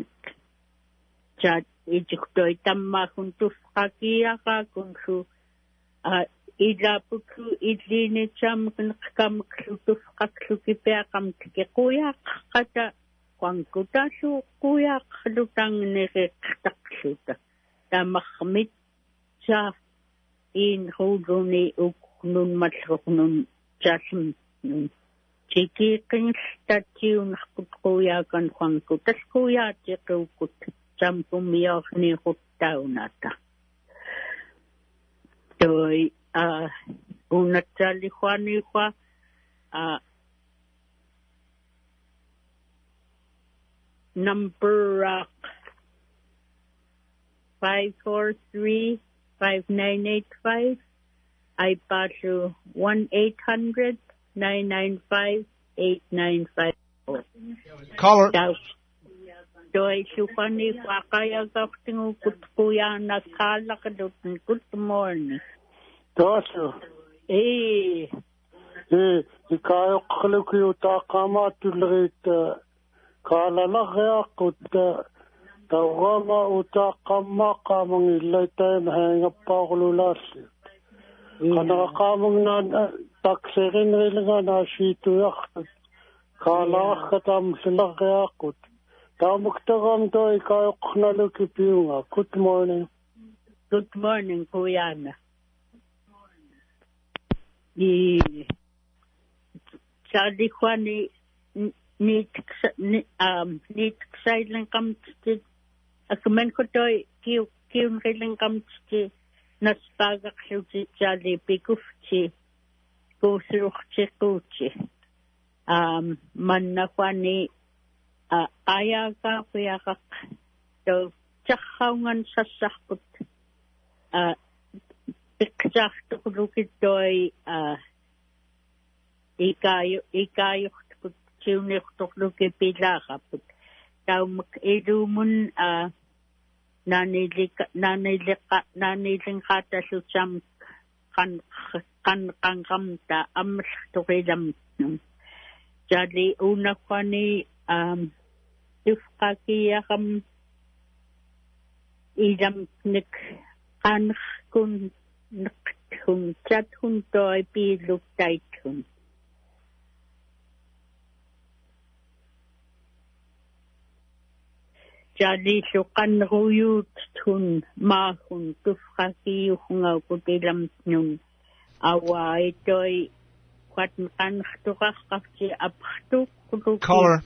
chat ijuktoi tammaahun tufqakiaqaakunlu ilaaputlu illiinitsaamkin qakamklu tufqakluki peaqamtki quyaqqata quankutallu quyaqqlu tangniqiqtaqluta tamarmit sa in ruuluni uknun mallruqnun jasm nun chikiqinstatsiunarput quyaakan quankutal quyaatiqiukut sampumiorniquttaunata toi uh unatsali Juanihua uh number uh, five four three five nine eight five I pasu one eight hundred nine nine five eight nine five four caller Doi Shufani Wakaya Gaftingu Kutpuyana Kalakadutun. Good morning. Tasu. Eh. Eh, ikayo kaluki utakama tulrit kalalakakut tawama utakama kamang ilaytay mahangapakululasli. Kana kamang na taksirin rilga na situyak kalakatam silakakut. Tamuktaram to ikayo knaluki piunga. Good morning. Good morning, Kuyana. Di Charlie Juani need um need silent come to a comment kutoi kiu kiu silent come to naspaga kluti Charlie Pikufchi kusuchi kuchi um manna Juani Uh, ayaga kuyakak to tsahawngan sa sakot uh, piksak tukulukit to'y uh, ikayo ikayo tukutsiunik tukulukit pilakapot tao mag-ilumun uh, nanilika nanilika nanilingkata susam kan kan kangkamta amas tukilam nung jadi una ko ni um ifqakiyaqam idam nik qanq kun niqthun chathun toy piluk taithun jadi suqan ruyut thun mahun tufqakiyuhnga kutilam nun awai toy kwat qanq tuqaqqafti apkhtuk caller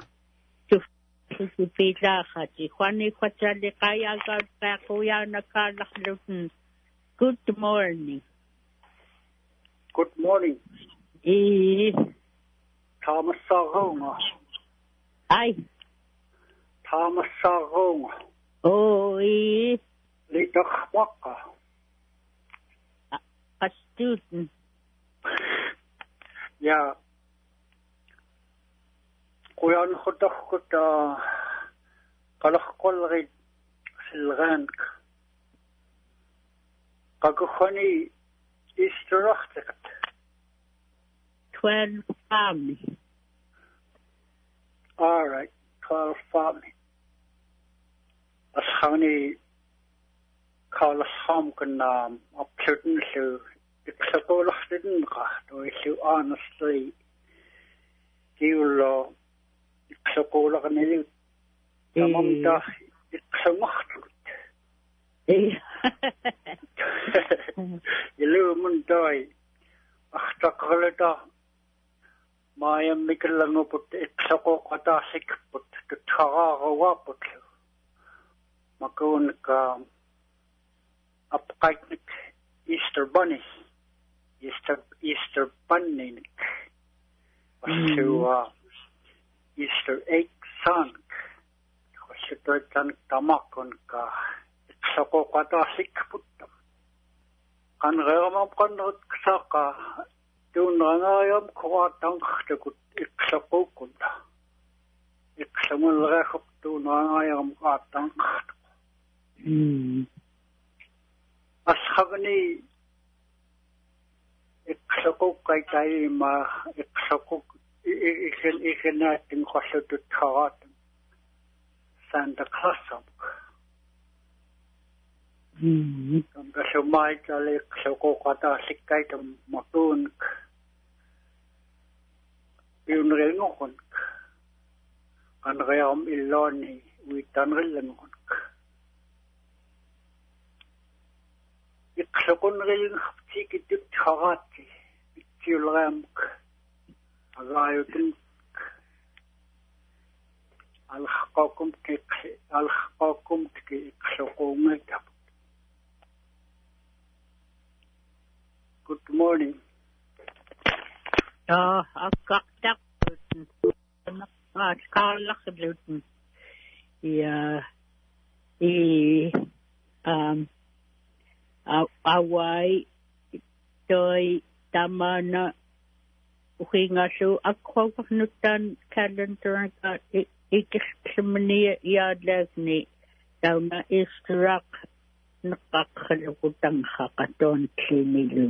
Good morning. Good morning. Eh. Thomas Sarong. Ay. Thomas Sarong. Oh, eh. Little Waka. A student. Yeah. Kuyan khudak kuta kalakol rid silgank kagukhani istirachtet twelve family. All right, twelve family. Ashani Carlos Ham can um uploading to exabolachtin racht or you honestly you'll exabolachtin tamamda examacht Ilu doi achtakaleta Maya Mikelanoput exako katasik put the Tara waput Makun ka upkite Easter bunny Easter Easter bunny to uh Easter egg sank Shippertan tamakon ka exako katasik put kan rama kanot saka tun rangayam kwatang khtekut exako kunta examul rakhop tun rangayam kwatang Hmm. Ashabani exako kaitai ma exako iken ikenatin khosatu tharat Santa Claus. Hmm. Kasi may kali exako kata sikay tam matun yun rin ngokon kan kayam iloni witan rin ngokon Iksakon rin haptikitip tharati, ikiulamk, agayutin, alhakakum tik, alhakakum tik, iksakumekap. Good morning. Ja, akaktak, skalakaduten. Ja, i, um, awai doi tamana uhingasu akwaknutan calendar ka ikismani yadlagni dauna istrak nakakhalukutang hakaton klinilu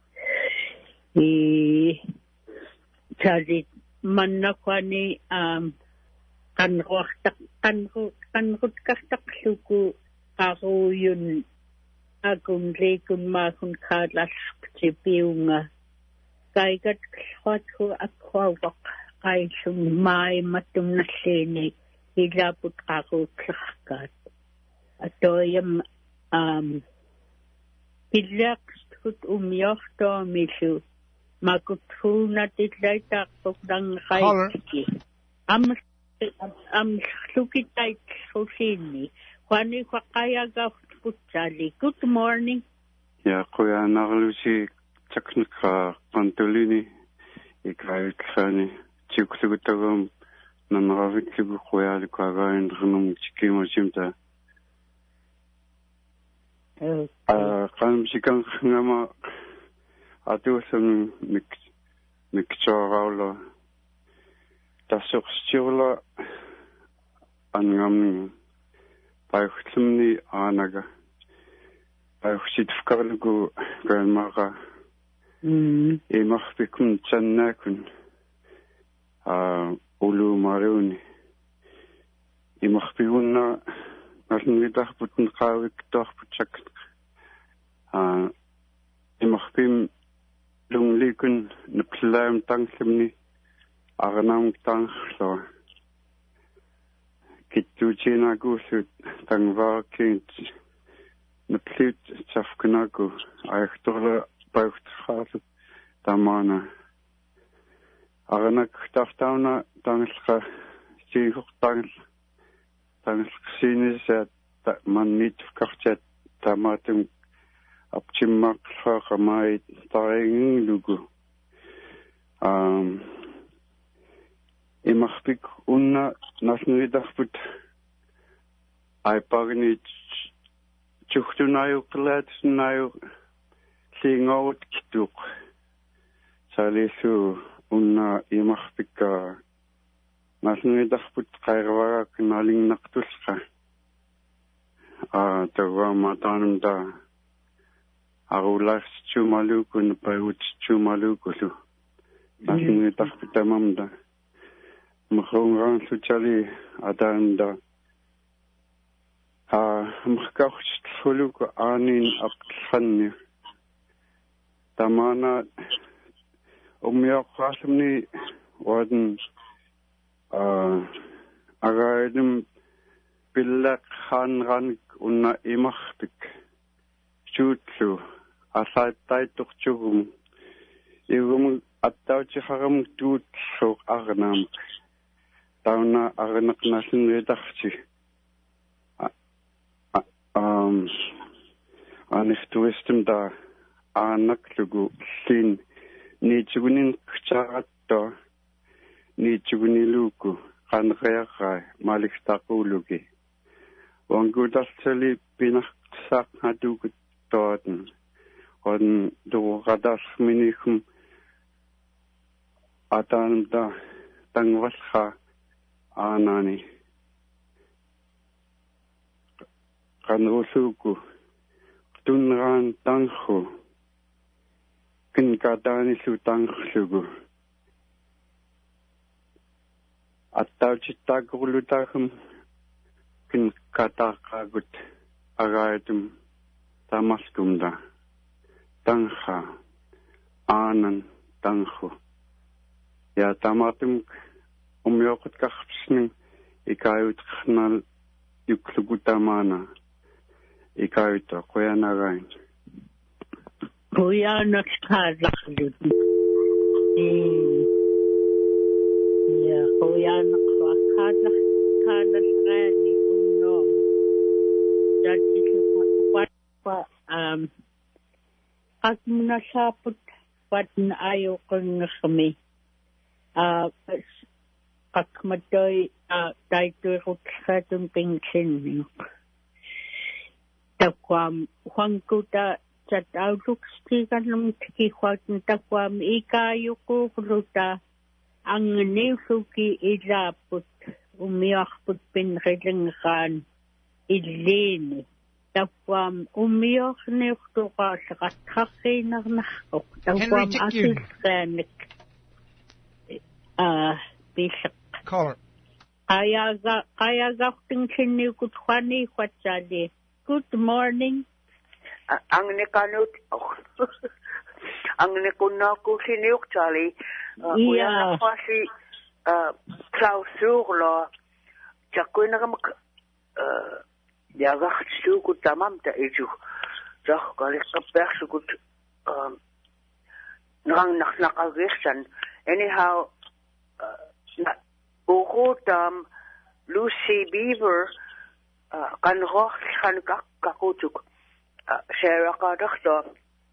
i jadi manakwani um kanruaktak kanru kanrutkaktak suku karuyun Agun legun makun kadlas tibiunga. Gaigat kwatu akwawak kay sumay matum na sini hilaput ako tlakat. Ato yung um hilak kut umyok to misu makutu na titlay takpok ng kaitiki. Am am sukitay susini. Kwani kwa kaya gawt Good morning. Ja, kuya nakalusi teknika pantulini ikay kani chikugutagam nanravitligu kuya likaga indrunum chikimo chimta. Ah, kan sikang ngama atusan mik mikchoraulo tasuk stiola angam Paihutlimni anaga. Paihutitfkarlugu galmaga. Imahbikun tsanakun. Ulu maruni. Imahbikuna nalnvidahputun qawik tohputsak. Imahbim lunglikun nipslayam tanglimni. Aranam tanglo. Kittuchinagu sut tangvakin naplit chafkanagu ayaktola pauktralu tamana aranak taftauna tanglka sihuk tangl tanglksinis at manit karchat tamatum apchimmak khamai taring lugu um imachpik unna nasnuidachput ay pagni chuchtunayo klatnayo singawt kituk salisu unna imachpik nasnuidachput kairwaga knaling naktulska a tawa matanum da arulas chumalukun paut chumalukulu nasnuidachput tamamda Mahongan suchali adanda а мхкахчлулуку аанин аптханни тамана умиаққаалумни уаден а агаидум пиллақхаанраник унна имарпик чуутлу асааттайтортугум игум аттаутихарам туутсоо арнаамак тауна арнеқналлинриитарти ам анихтуистим да ааннаклугу лин ничгунин кчаратто ничгунилуку канреаррай маликстақуулуги вангутарсали пинарсаақ хатугут тоотен он дурадасминихум атаанда тангвалха аанани канрусууку тунраан тангху кинкатааниллу тангхлугу аттаутиттааккурулутаахум кинкатааққаагут агаатум тамаскумда тангха аанан тангху я таматум умиоқуткарпснин икааютқарнал юклугутамаана икааюта қоянагаин қоянаққааларлут э я қоянаққаалар каалалгаани унноо датсипа ам атмунасаапут патн аюқингерми а какматой а тайтуерутсаатун пингсинниук таквам хуангута чатаулукстигаллум тикихуатн таквам икааюкуурлута ангнеусуки илааппут умиарпут пинрилинграан иллиини таквам умиорниуртуqaallaqattarriinarnarquq таквам асилсааник а бишек Caller. Ayaga ayagafting sinniukut khani khwatsali. Good morning. Ang nikanut ang nikunaku sinniuk chali. Kuya na kwasi klausurlo chakuina kam yagachsuku tamamta iju. Zach kalik kappersukut nang naknakagisan. Anyhow Bogotam Lucy Beaver kan roch kan kakutuk Sarah kadachta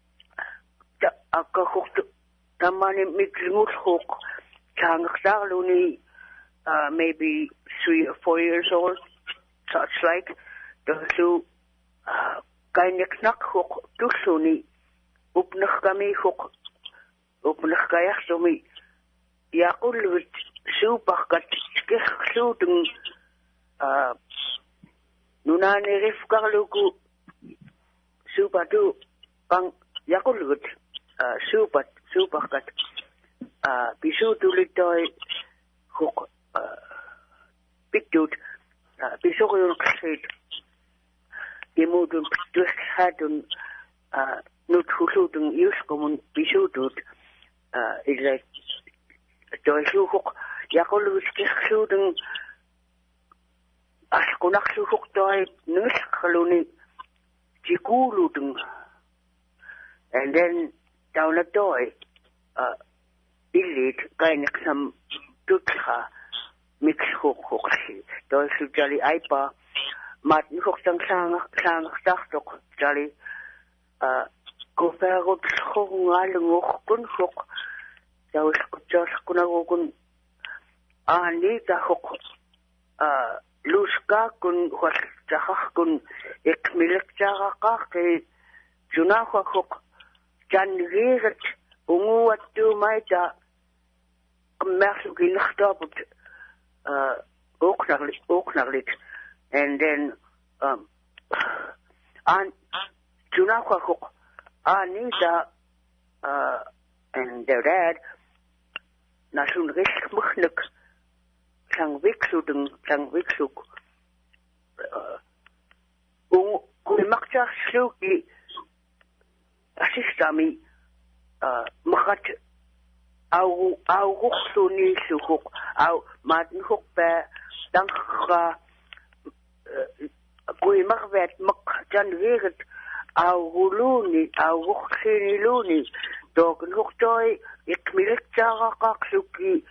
akakuk tamani miklimut hook kangaktarluni maybe three or four years old such like the kainek nak hook tusuni upnach kami hook upnach kayach sumi yaqul Superkat kekhludung uh nunani rifkarluku supatu pang yakulut uh supat superkat uh bisutulitoy hok uh pitut uh bisukul khet demodun pitut hadun uh nuthuludung yuskomun bisutut uh ilek toy hok Yakulus kekhludung askunaksuhuk toy nuskaluni jikuludung and then down a toy uh illit kainek sam tutha mix huk huk toy sujali aipa mat huk sang sang sang saktok jali uh koferut khungal kun huk daw skuchas kunagun Anita hok luska kun was jahak kun ek milik jahaka ke junah hok jan giret ungu watu maita mersu ginachtabut ook naglit ook naglit and then um an junah hok Anita uh and their dad nasun risk mukhnik sang wiksudung sang wiksuk Sluki Assistami uh Mahat au au Suni Sukuk au Martin Hook Bear Danka Gui Marvet Mak Jan Viget au Luni au Hoksini Luni Dog and Hook Joy Ikmilik Jara Kaksuki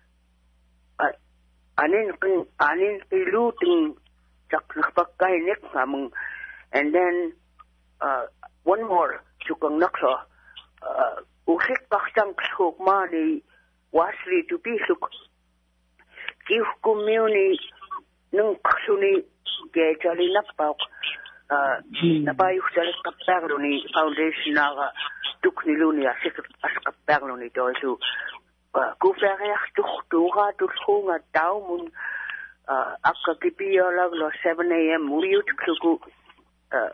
Anin Anin Looting Jaknapakai Nikamung and then uh one more Chukang Naksa uh Ushik Bakstank Hook Mani Wasli to be Suk Give Community Nung Suni Gajali Napok uh Nabai Kapagoni Foundation Naga Tukni Luni Askapagoni Doisu Kuferach Tuktura Tukunga Daumun uh Akka Kipia Laglo seven A M Mute Kuku uh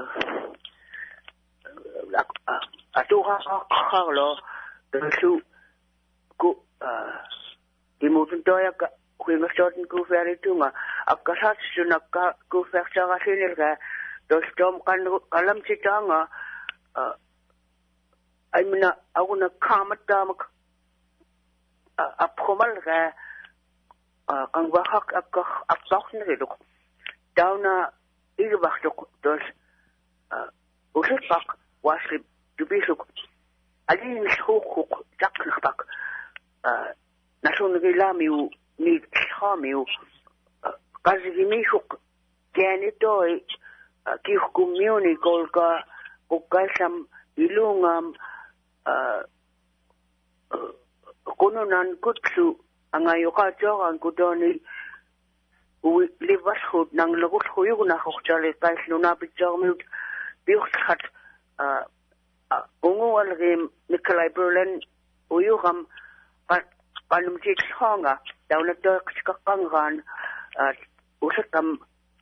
uh Atura Carlo the two go uh Imutan Doyaka Queen of Jordan Kuferi Tunga Akasat Sunaka Kufercha Sinilga the storm Kalam Chitanga uh I mean I wanna come at Damak a Pomalga uh Kangwahak a Sockniduk down a Ilbach does uh Ushipak was to be so. I didn't hook Jacknabak uh National Vilamiu need harm you Kazimishuk Janitoy Kif Community Golga Ukasam Ilungam uh Kununan Kutsu Angayoka Joran Kudoni we live us who Nang Logut Huyuna Hochale Kais Luna Pijamut Biuhat uh Ungu Algim Nikolai Berlin Uyuham Panumjit Honga down at Dirk Skakangan uh Usakam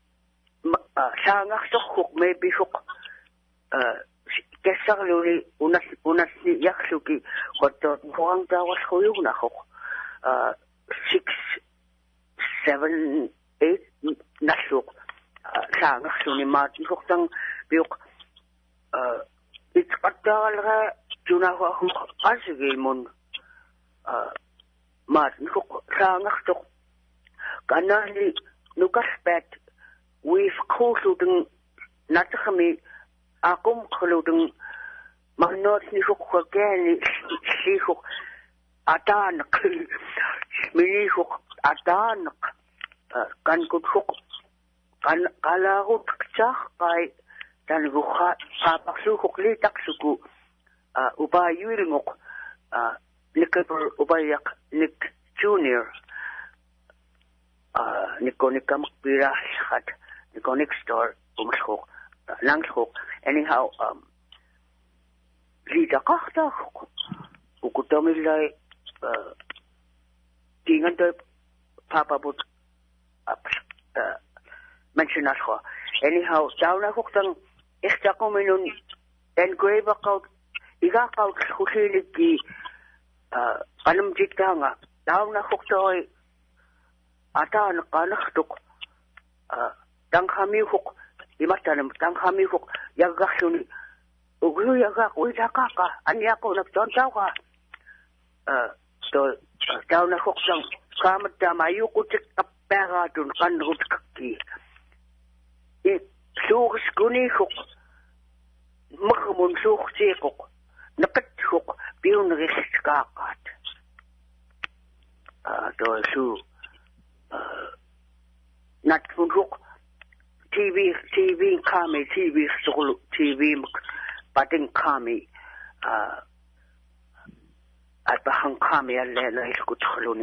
Sanga Sokuk maybe Hook uh Kesaruli Unas Unasi Yaksuki what the Huanga was Huyuna Hok uh six seven eight Nasuk Sanga Suni Martin Hoktang Biuk uh it's Katalra Junawa Hook Asgilmun uh Martin Hook Sanga Stok Kanali Nukaspat with Kosudan Natahami Akum Koludung Manot Nihuk again Shihuk Adan Minihuk Adan Kan good hook Kan Kalahut Chak by Tanvuha Papasuhukli Taksuku Uba Yulimuk Nikabur Ubayak Nick Junior Nikonikam Birashat Nikonik store Umshok Langshok anyhow um Lida Kachta Ukutomilai uh Tinganta Papa would uh mention us anyhow down a hooktan Estacominun engrave out Igak out Husiliki uh Anum Jitanga down a hooktoy Atan Kanachtuk uh Danghami hook Imatanam Danghami hook Yagashuni Ugu Yagak Uitakaka and Yako Naktontawa uh so down a hooktan Kamatamayu could take a paradun Kanrut Kaki it Sug Skuni hook Makamun Sug Jekok Nakat hook Bion Riskakat uh do su uh not from hook T V T V Kami T V Solo T V Pating Kami uh at the Hang Kami and then I could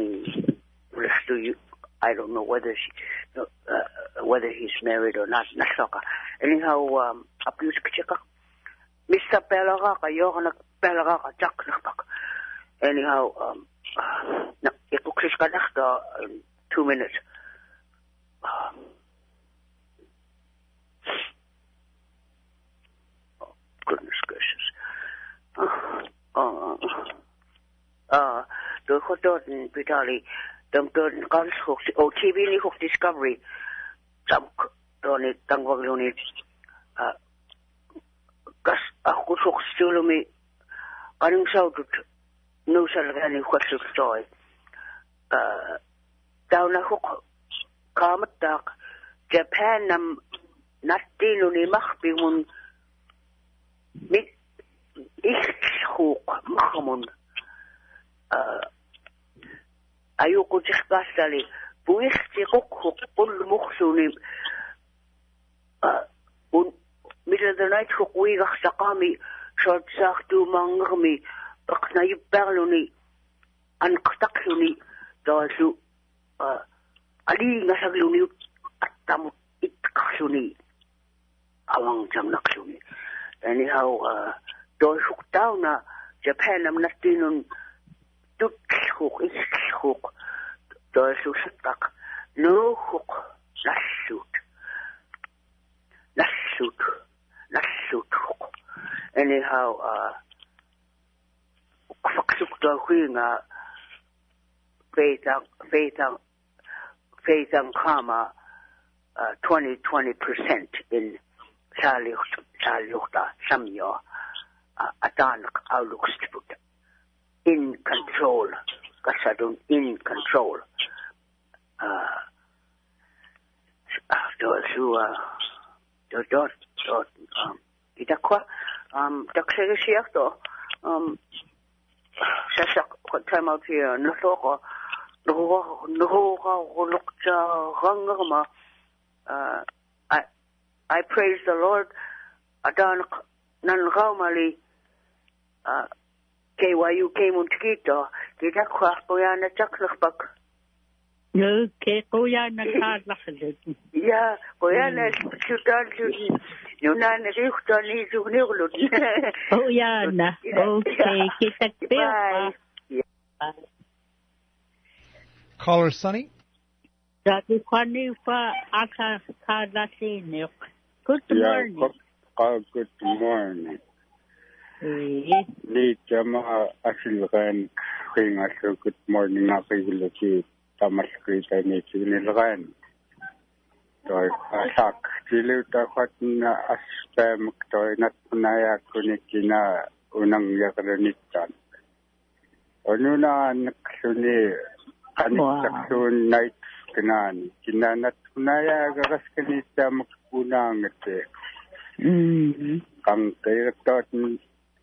I don't know whether she uh, whether he's married or not. Anyhow, um abuse Kichaka Mister Pelagaka Yohana Pelagaka Jack anyhow um no it took in two minutes. Um, oh, goodness gracious. Uh, uh, uh, the hotel in Vitali, the guns hooks, oh, T V hook discovery, some on it, Tangwaguni, uh, suqsuqsulumi qaningsautut nuusalgani quallustoi uh daunahuk qaamattaaq Japanam nattiluni mahbimun mit ikhsuq mahmun uh ayuqutiqassali puikhtiquq qul mukhsuni uh un midladnait huqigarsaqami short saaqtu mangermi aqnayibbarluni anqtaqluni daasu uh ali ngasagluni attamut itqarluni awang jamnaqluni anyhow uh doisuktauna Japanam nattinun tuthuq iskhuq doisusattaq nuuq nassut nassut nassut anyhow uh faqsukta huinga faithang faithang faithang kama uh twenty twenty percent in saliuht saliuhta samyo uh, atanak aulukstput in control kasadun in control uh after so uh dot dot dot um itakwa um taksegesiakto um sasak time out here no soko no no lokcha rangama uh I I praise the Lord adan nan raumali uh K Y U came on Tikito, did I crack Boyana Chuckluck? No, Koyana Carlachlet. Yeah, Boyana, you don't, you know, you don't need to know. Oh, yeah, okay, get that bill. Caller Sonny? That is funny for Aka Carlasin. Good morning. Yeah, good morning. Ni jama asilgan kaya so good morning na kayo si tamas kita ni sinilgan. Toy asak sila dapat na aspem toy nat punaya kunikina unang yakranitan. Ano na naksuni anisaksun night kanan kinanat punaya garas kanita magpunang ite. Hmm. Ang kaya tot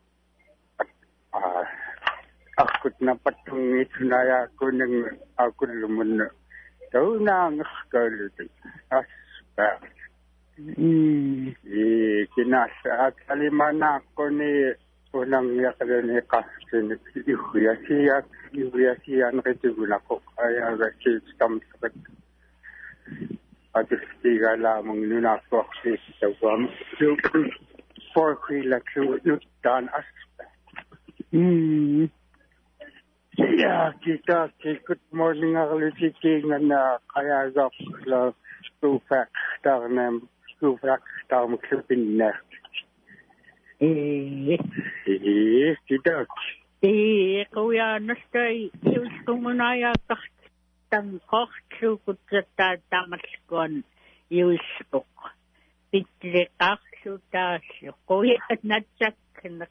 Ah, akut na patung itunaya ko ng ako lumun daw na ang skalutin aspa mm i kinasa at alimana ko ni unang yakalani kasin ihuya siya ihuya siya nakitibula ko kaya kasi stamsakit at istiga lamang nunako kasi sa wam for kwila nutan as Hmm. Yeah, kita good morning ako si na kaya gap la two facts down them two facts down clipping na. Eh. Eh, kita. Eh, kuya nastay yung kumunaya tang hochtu kutata tamaskon yung spok. Pitle kaksu tasyo. Kuya natsak na.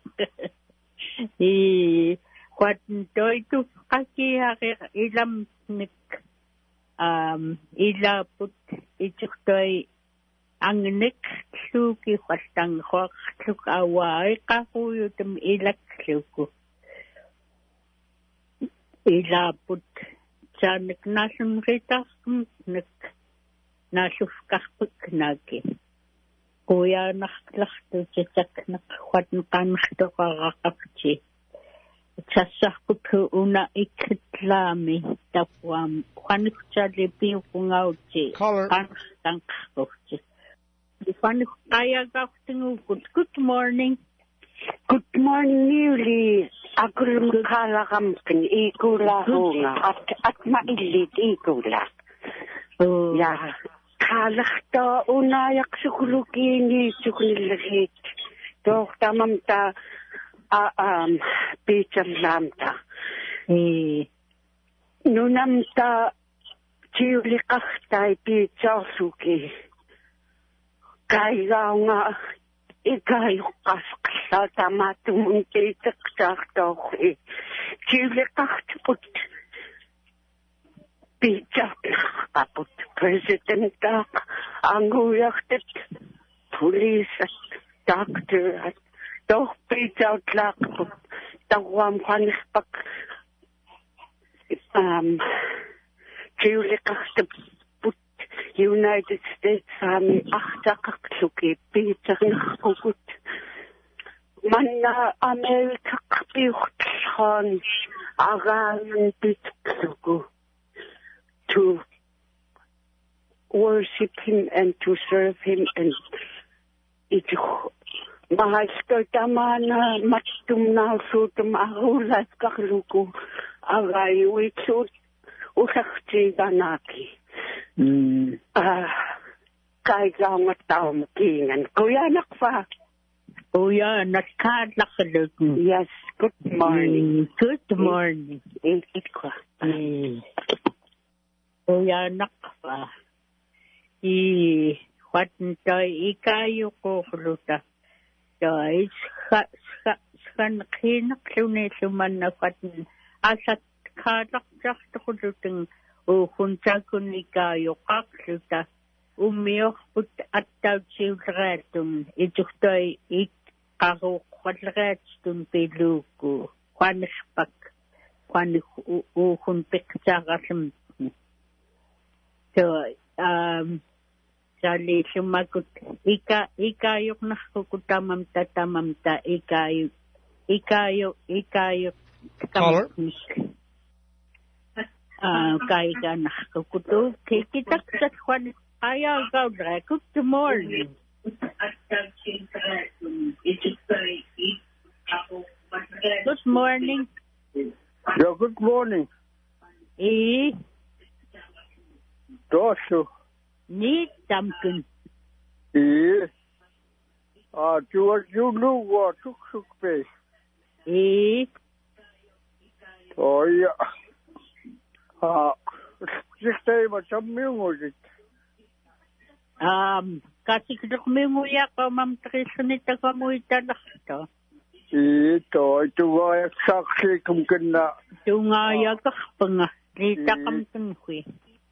Eh, cuando tu aquí ilam nik um ila put itutoy ang nik suki kwastang hok suk awai ka huyo tum ilak suku ila put sanik nasum rita nik nasuf kahpuk naki kuya naklakto tsak nak kwan kan khto qaqapchi tsassarpupu una ikitlami tapwam kwanukchali piungauchi kan tankqochi difani kaya gaftingu good morning good morning Yuli akul mukhala kamkin ikula hunga at at mailit ikula oh ya kalakta unayak sukulukini sukulilahit tok tamamta um picham lamta eh nunamta chiulikahtai pichasuki kaiga nga икааюққасқаллаа тамаатумун киитеқсаартоорри киулеқартипут питсартаққапут президентаақ ангуяхтат полисат доктор торпитсаутлаақпут тауам ханерпак ам киулеқартипут United States Army ахтақарлуки питсернерпукут манна Америка қапиухтлхон агаан питсуку to worship him and to serve him and it mahasто tamana matumna sutum ahulas kakluku agay witsut usakti ganaki mm ah kay gang taom kingan kuya nakfa kuya nakadlakaluk. Yes, good morning. Good morning. Ikwa. Kuya nakfa i watan toy ikayo ko khluta toy ska ska skan khinak lune suman na watan asat khalak jak khluting o khunta kun ikayo kakluta umio put attaw chilratum ituktoy ik ako kwadlagatun peluku kwanishpak kwan u khunpik tsagasim. So, um, sali sumagot, ika, ikayok na kukutamamta tamamta, ikayok, ikayok, ikayok, Caller? Ah, kaya na kukuto, kikitak sa kwan, ayaw gaudra, good morning. Good morning. Yeah, good morning. Eh? Dosu. Need something. Eh. Ah, you are you know what took took place. Eh. Oh yeah. Ah, just say what some music. Um, kasi kung minguya ka mam trisnita ka mo italakto. Ito, ito ay saksi kung kana. Tungaya ka panga. Rita kam tungwi.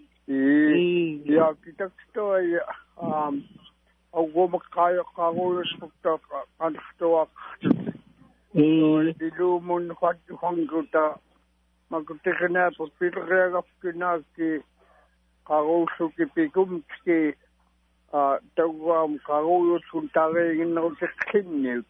Eh, ya kita sto ay um awo makaya ka ko sto kan sto ak. Eh, dilumon hat hangguta magtekna po pilrega kina ki karosu ki pikum ki ah tawam karoyo suntare ginno tekhinne.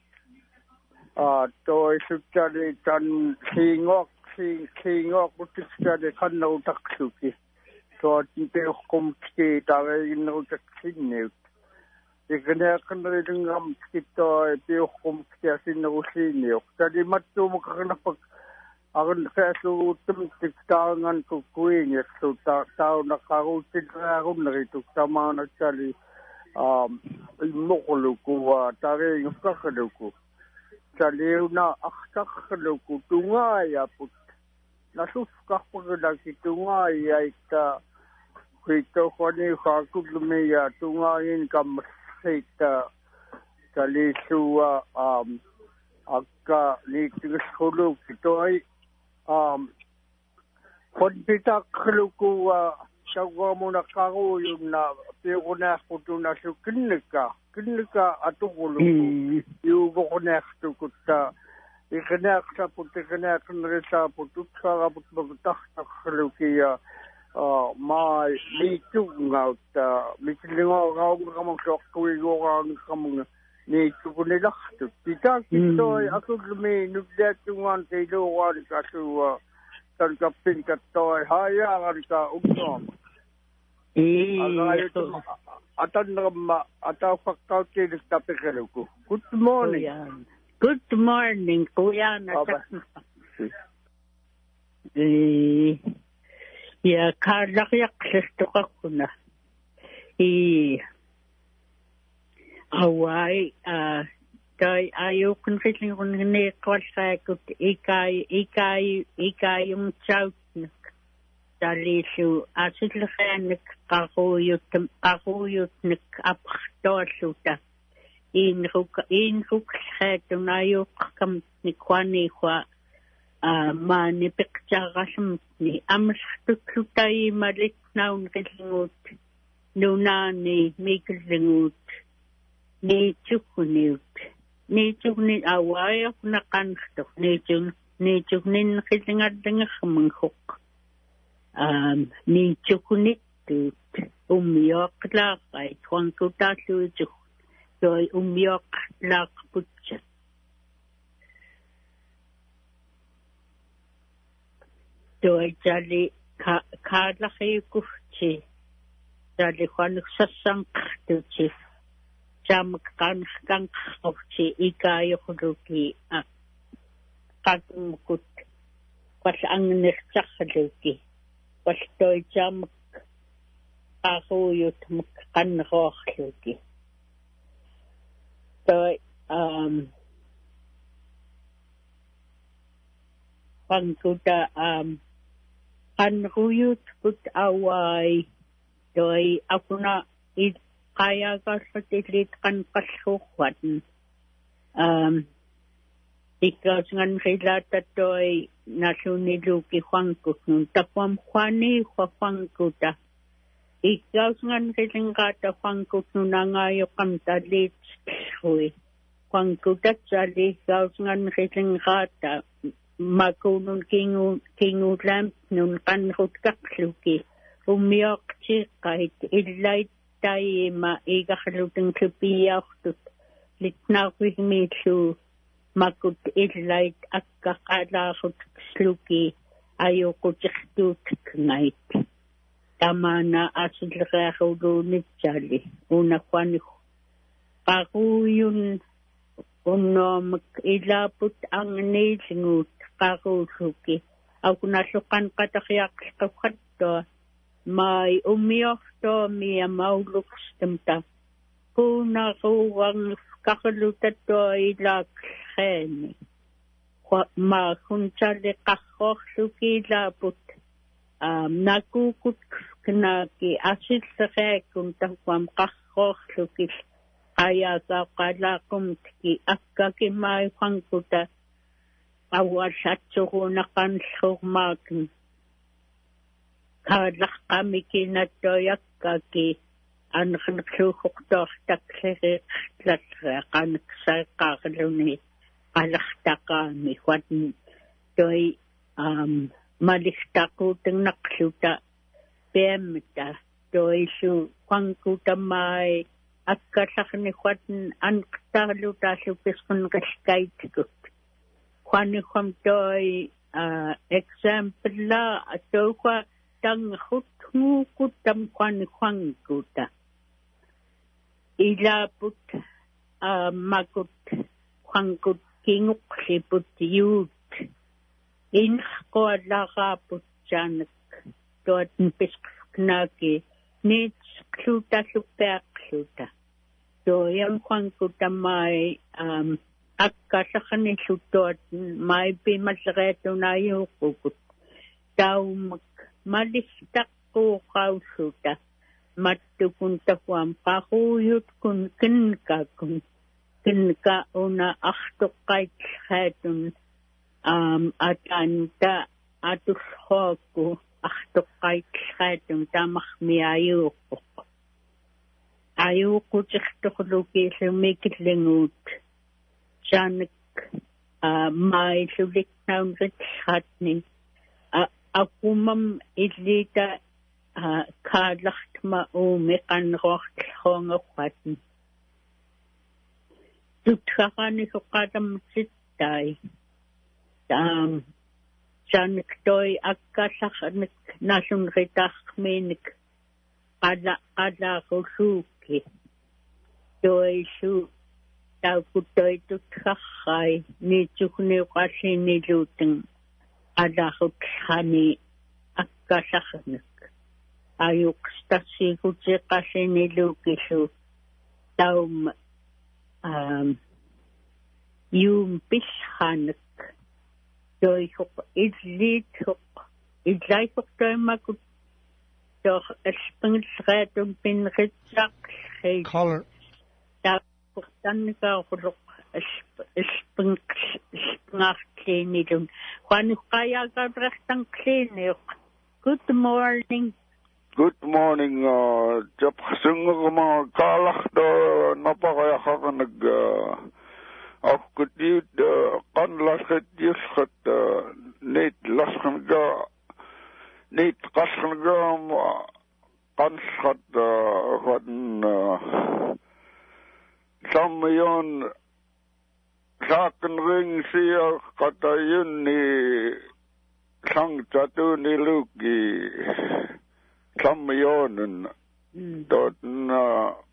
Ah to isutari tan singok sing singok utistade kanno taksuki. So tinte komski tare ginno tekhinne. Ikene kanre dingam kito pe komski asinno sinne. Tadi mattu mukanapak akan kaso tum tiktangan ko kuin so ta tao nakarutin ako na rito tama na sali um imokolo ko tare yung kakalo ko sali na akakalo ko tungaya put nasufka ko na kitungaya ita kito ko ni hakulumeya tungayin kam sita sali suwa um akka ni tingskolo kito ay um konpita khluku sawa mo na kago yung na pero na kuto na su kinnika kinnika atugulu yu go na kuta ikana sa putikana kanre sa putukha putbagta khlukiya ma litu ngauta mitlingo gaw kamang sok tuigo ang kamang ni tukunilak tu kita kita aku lumi nubda tungan tilo wal kasu tan kapin katoy haya ka umnom eh atan nama atau fakau ti tapikeluku. Good morning. Good morning kuya na eh ya kalakyak sesto ka kuna eh Hawaii, uh, dai ayo kunfitling kun ne kwasa kut ikai ikai ikai yung chout dali su asit lekhanik kakuyut kakuyut nik apkhtor suta in ruk in ruk khatun ayo kam ni kwani kwa ma ni picture ni amstutai malit naun kelingut nuna ni miklingut ni chukuniut ni chukni awaya na kansto ni chun ni chuknin kelingat dengan khmkhuk um ni chukunit umyok la kai twang kuta lu chuk doi umyok la putcha doi jali ka ka la khikuchi jali khan sassang tuchi jam kan kan khochi ikay khuluki a kadum kut pas ang nirchakhaluki pas doi jam ako yut kan rokhluki doi um pangkuta um kan ruyut put away doi akuna it kaya ka sa tilit kan kasukwan um ikaw ngan hilata doi nasuniluki huangkut nun tapam huani huangkuta ikaw ngan hilingkata huangkut nun nangayo kamtalit hui huangkuta sali ikaw ngan hilingkata makunun kingu kingu lamp nun kanrut kakluki umiyok chikait ilait tayo ma ikakluting kupiyakut litnawih misu makut ilait at kakalakot sluki ayoko tsikhtut ngait tama na asil kakudunit sali una kwan kakuyun uno mag-ilapot ang nilingut kakusuki ako nasukan katakyak kakat to may umiyok to miya mauluks tamta kung nakuwang kakalutat to ilak hen ma kung sali kakok suki lapot um, nakukut knaki asil sa kaya kung takwam kakok suki kaya ka kalakum tiki akka kimay pangkuta awas at sukunakan sumakin kalak kami kinatoyak kaki anak nagsukok to taksiri anak sa kakaluni kalakta kami kwan to'y um, malistakutang naksuta pemta to'y su pangkuta may akasak ni kwan anak taluta su piskun kaskait kut kwan ni kwan to'y uh, example la ato kwa tang hut ngukut tam kwan kwan kuta ilaput uh, makut kwan kut kinguk siput yut in ko lakaput janak tuat pisknaki nits kluta super kluta to yang kwan kuta may um, akka sa kanil sutot may pimasreto na yung kukut daw mag malistak ko kausuta matukunta kuam pakuyut kun kinka kun kinka una achtok kait hatun um atanta atus hoku achtok kait hatun tamak mi ayuko ayuko tsiktukluki sumikitlingut janik uh, may sulik naun rithatni ako mam ilita uh, kalakt maumi kanrocht honga kwatan. Tutkakani ko kadam sitay. Um, Sanik to'y agkasanik nasun ritak minik kada kada ko suki. To'y su tao ko to'y tutkakay ni chukni kasi niluting adahut hani akkasakhnak ayuk stasi kutse kasi nilukisu taum um yung pishanak doy hok idlit hok idlay hok doy makut doch espengelsretum pinritsak Caller. tannigaaruluq ispink ispangaartliinilun qanuqqayaagaarertanqliiniuq. Good morning. Good morning. Uh, Japsungerma kaalahto napaqayaqaqanag akkutiut qanlasqat yusqat nit lasqanga nit qasqanga qansqat qan samyon saqn ring sia qatayunni sangtatuni luki samyonen dotna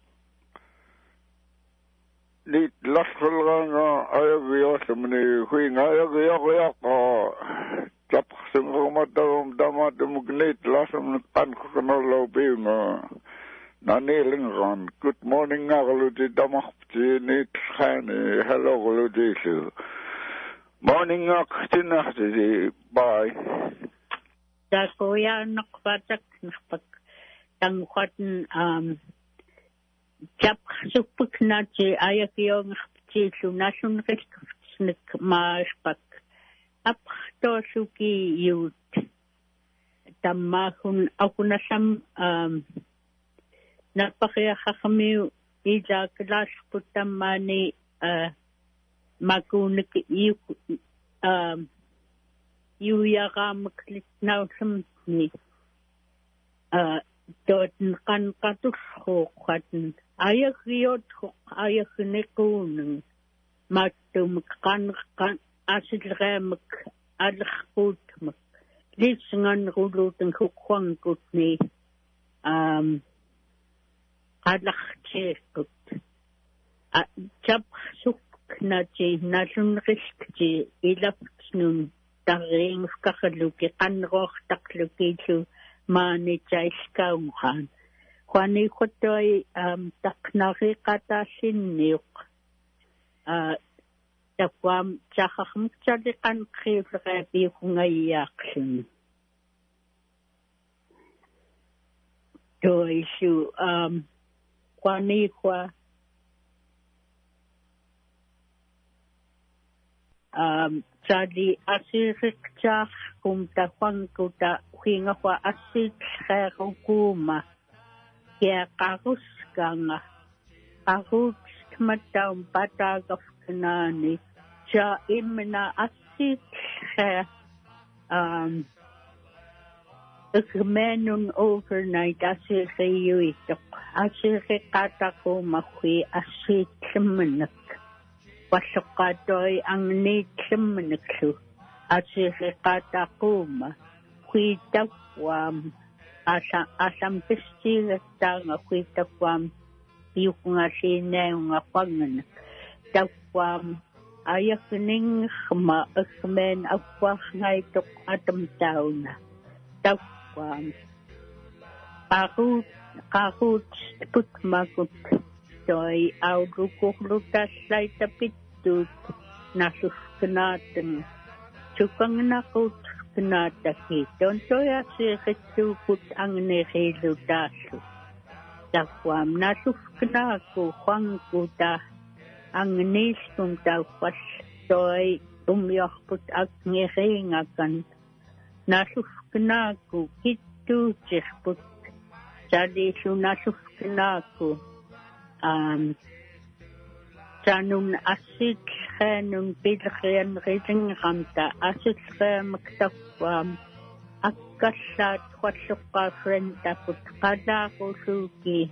nit lasqalanga ayaviosmni huinga ayaviyaqa japsungermatam damatum gnit lasam qanqanolo binga Nanelingan. Good morning, Agaludi Damapti, Nit Hani, hello, Ludisu. Morning, Aktinati, bye. Dakoya Nakwatak Nakpak Tangwatan, um, Jap Supuknachi, Ayakiong, National Risk Marshpak, Up Tosuki Youth, Tamahun Akunasam, um, Napakayakakamiw ila class putamani uh, makunik yu um, yuyagamklit nausam ni uh, dot kan katusho kwatan ayak yot ayak nekunang matum kan kan asidremak alkhutmak litsangan rulutang kukwang kutni um Adlachchekut. Jab suknaji nalun riskji ilaptsnun daring skakaluki kanroch takluki tu mani jaiskaunghan. Kwani kutoi um taknari kata sinniuk. Takwam chakakm chalikan krivrebi hungayaksin. Doi su um Kwani kwa um jadi asirik cah kumta kwang kuta hinga kwa asik kherukuma kia karus ganga karus matau patagaf kenani ja imna asik kher um Ukmenun overnight asiriyuitok asirikatako makwi asitlemenek wasokatoy ang nitlemeneksu asirikatako makwi takwam asa asam pistigatanga kwi takwam yukunga sinayunga panganak takwam ayakning ma ukmen akwah ngaytok atam tauna takwam Kahut, kahut, put makut, toy audukuklutas lay tapitut, nasus kenaten, sukang nakut kenataki, tontoy asirikuput ang nehilutasu. Takwam nasus kenaku, huangkuta, ang niskum tawas, toy umyakput ag ngehingakan, nasus kenaku, kitu jihput, Jadi sunasuf kenaku, um, janun asid khanun pilkhian rizing ramta asid khan maktakwam akasat kwasuka frenta put kada kusuki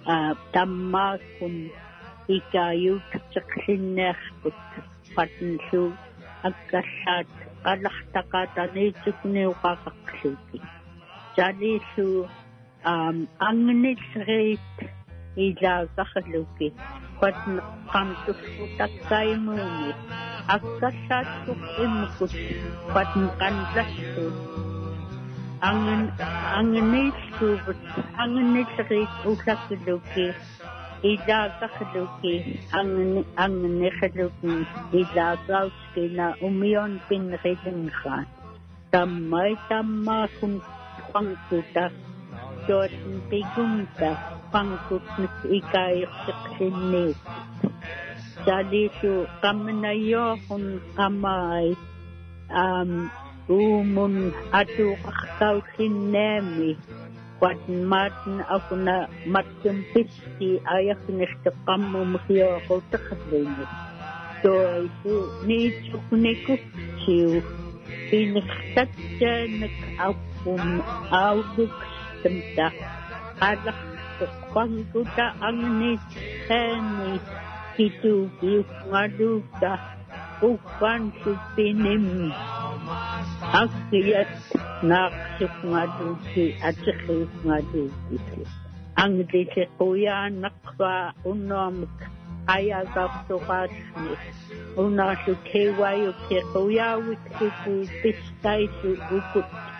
tammakun ikayut saksineh put patnsu akasat kalahtakata nitsukni ukakaksuki. Jadi su Um, ang nisrit ila kakhaluki pat kantus utakay muni akasasuk imukut pat kandasu ang ang nisubut ang nisrit utakluki ila kakhaluki ang ang nishaluki ila kauski na umiyon pinridinghan tamay tamma kung pangkutak Jordan Pigumta, Pangkut Ikay Siksinit. Salisu kamnayohun kamay um umun atu kakausinemi wat matn afuna matkum pisti ayaknishta kammu mkiyo kotakhdeni so isu ni chukniku chiu inixtatjanak afum auduk stamta ala kwanguta angni khani kitu biungaduta ufan supinim akiyat naksuk ngaduti atsikik ngaduti ang disi kuya nakwa unom ayagaptukasni unasu kewayo ke kuya wiktiku pistay su ukut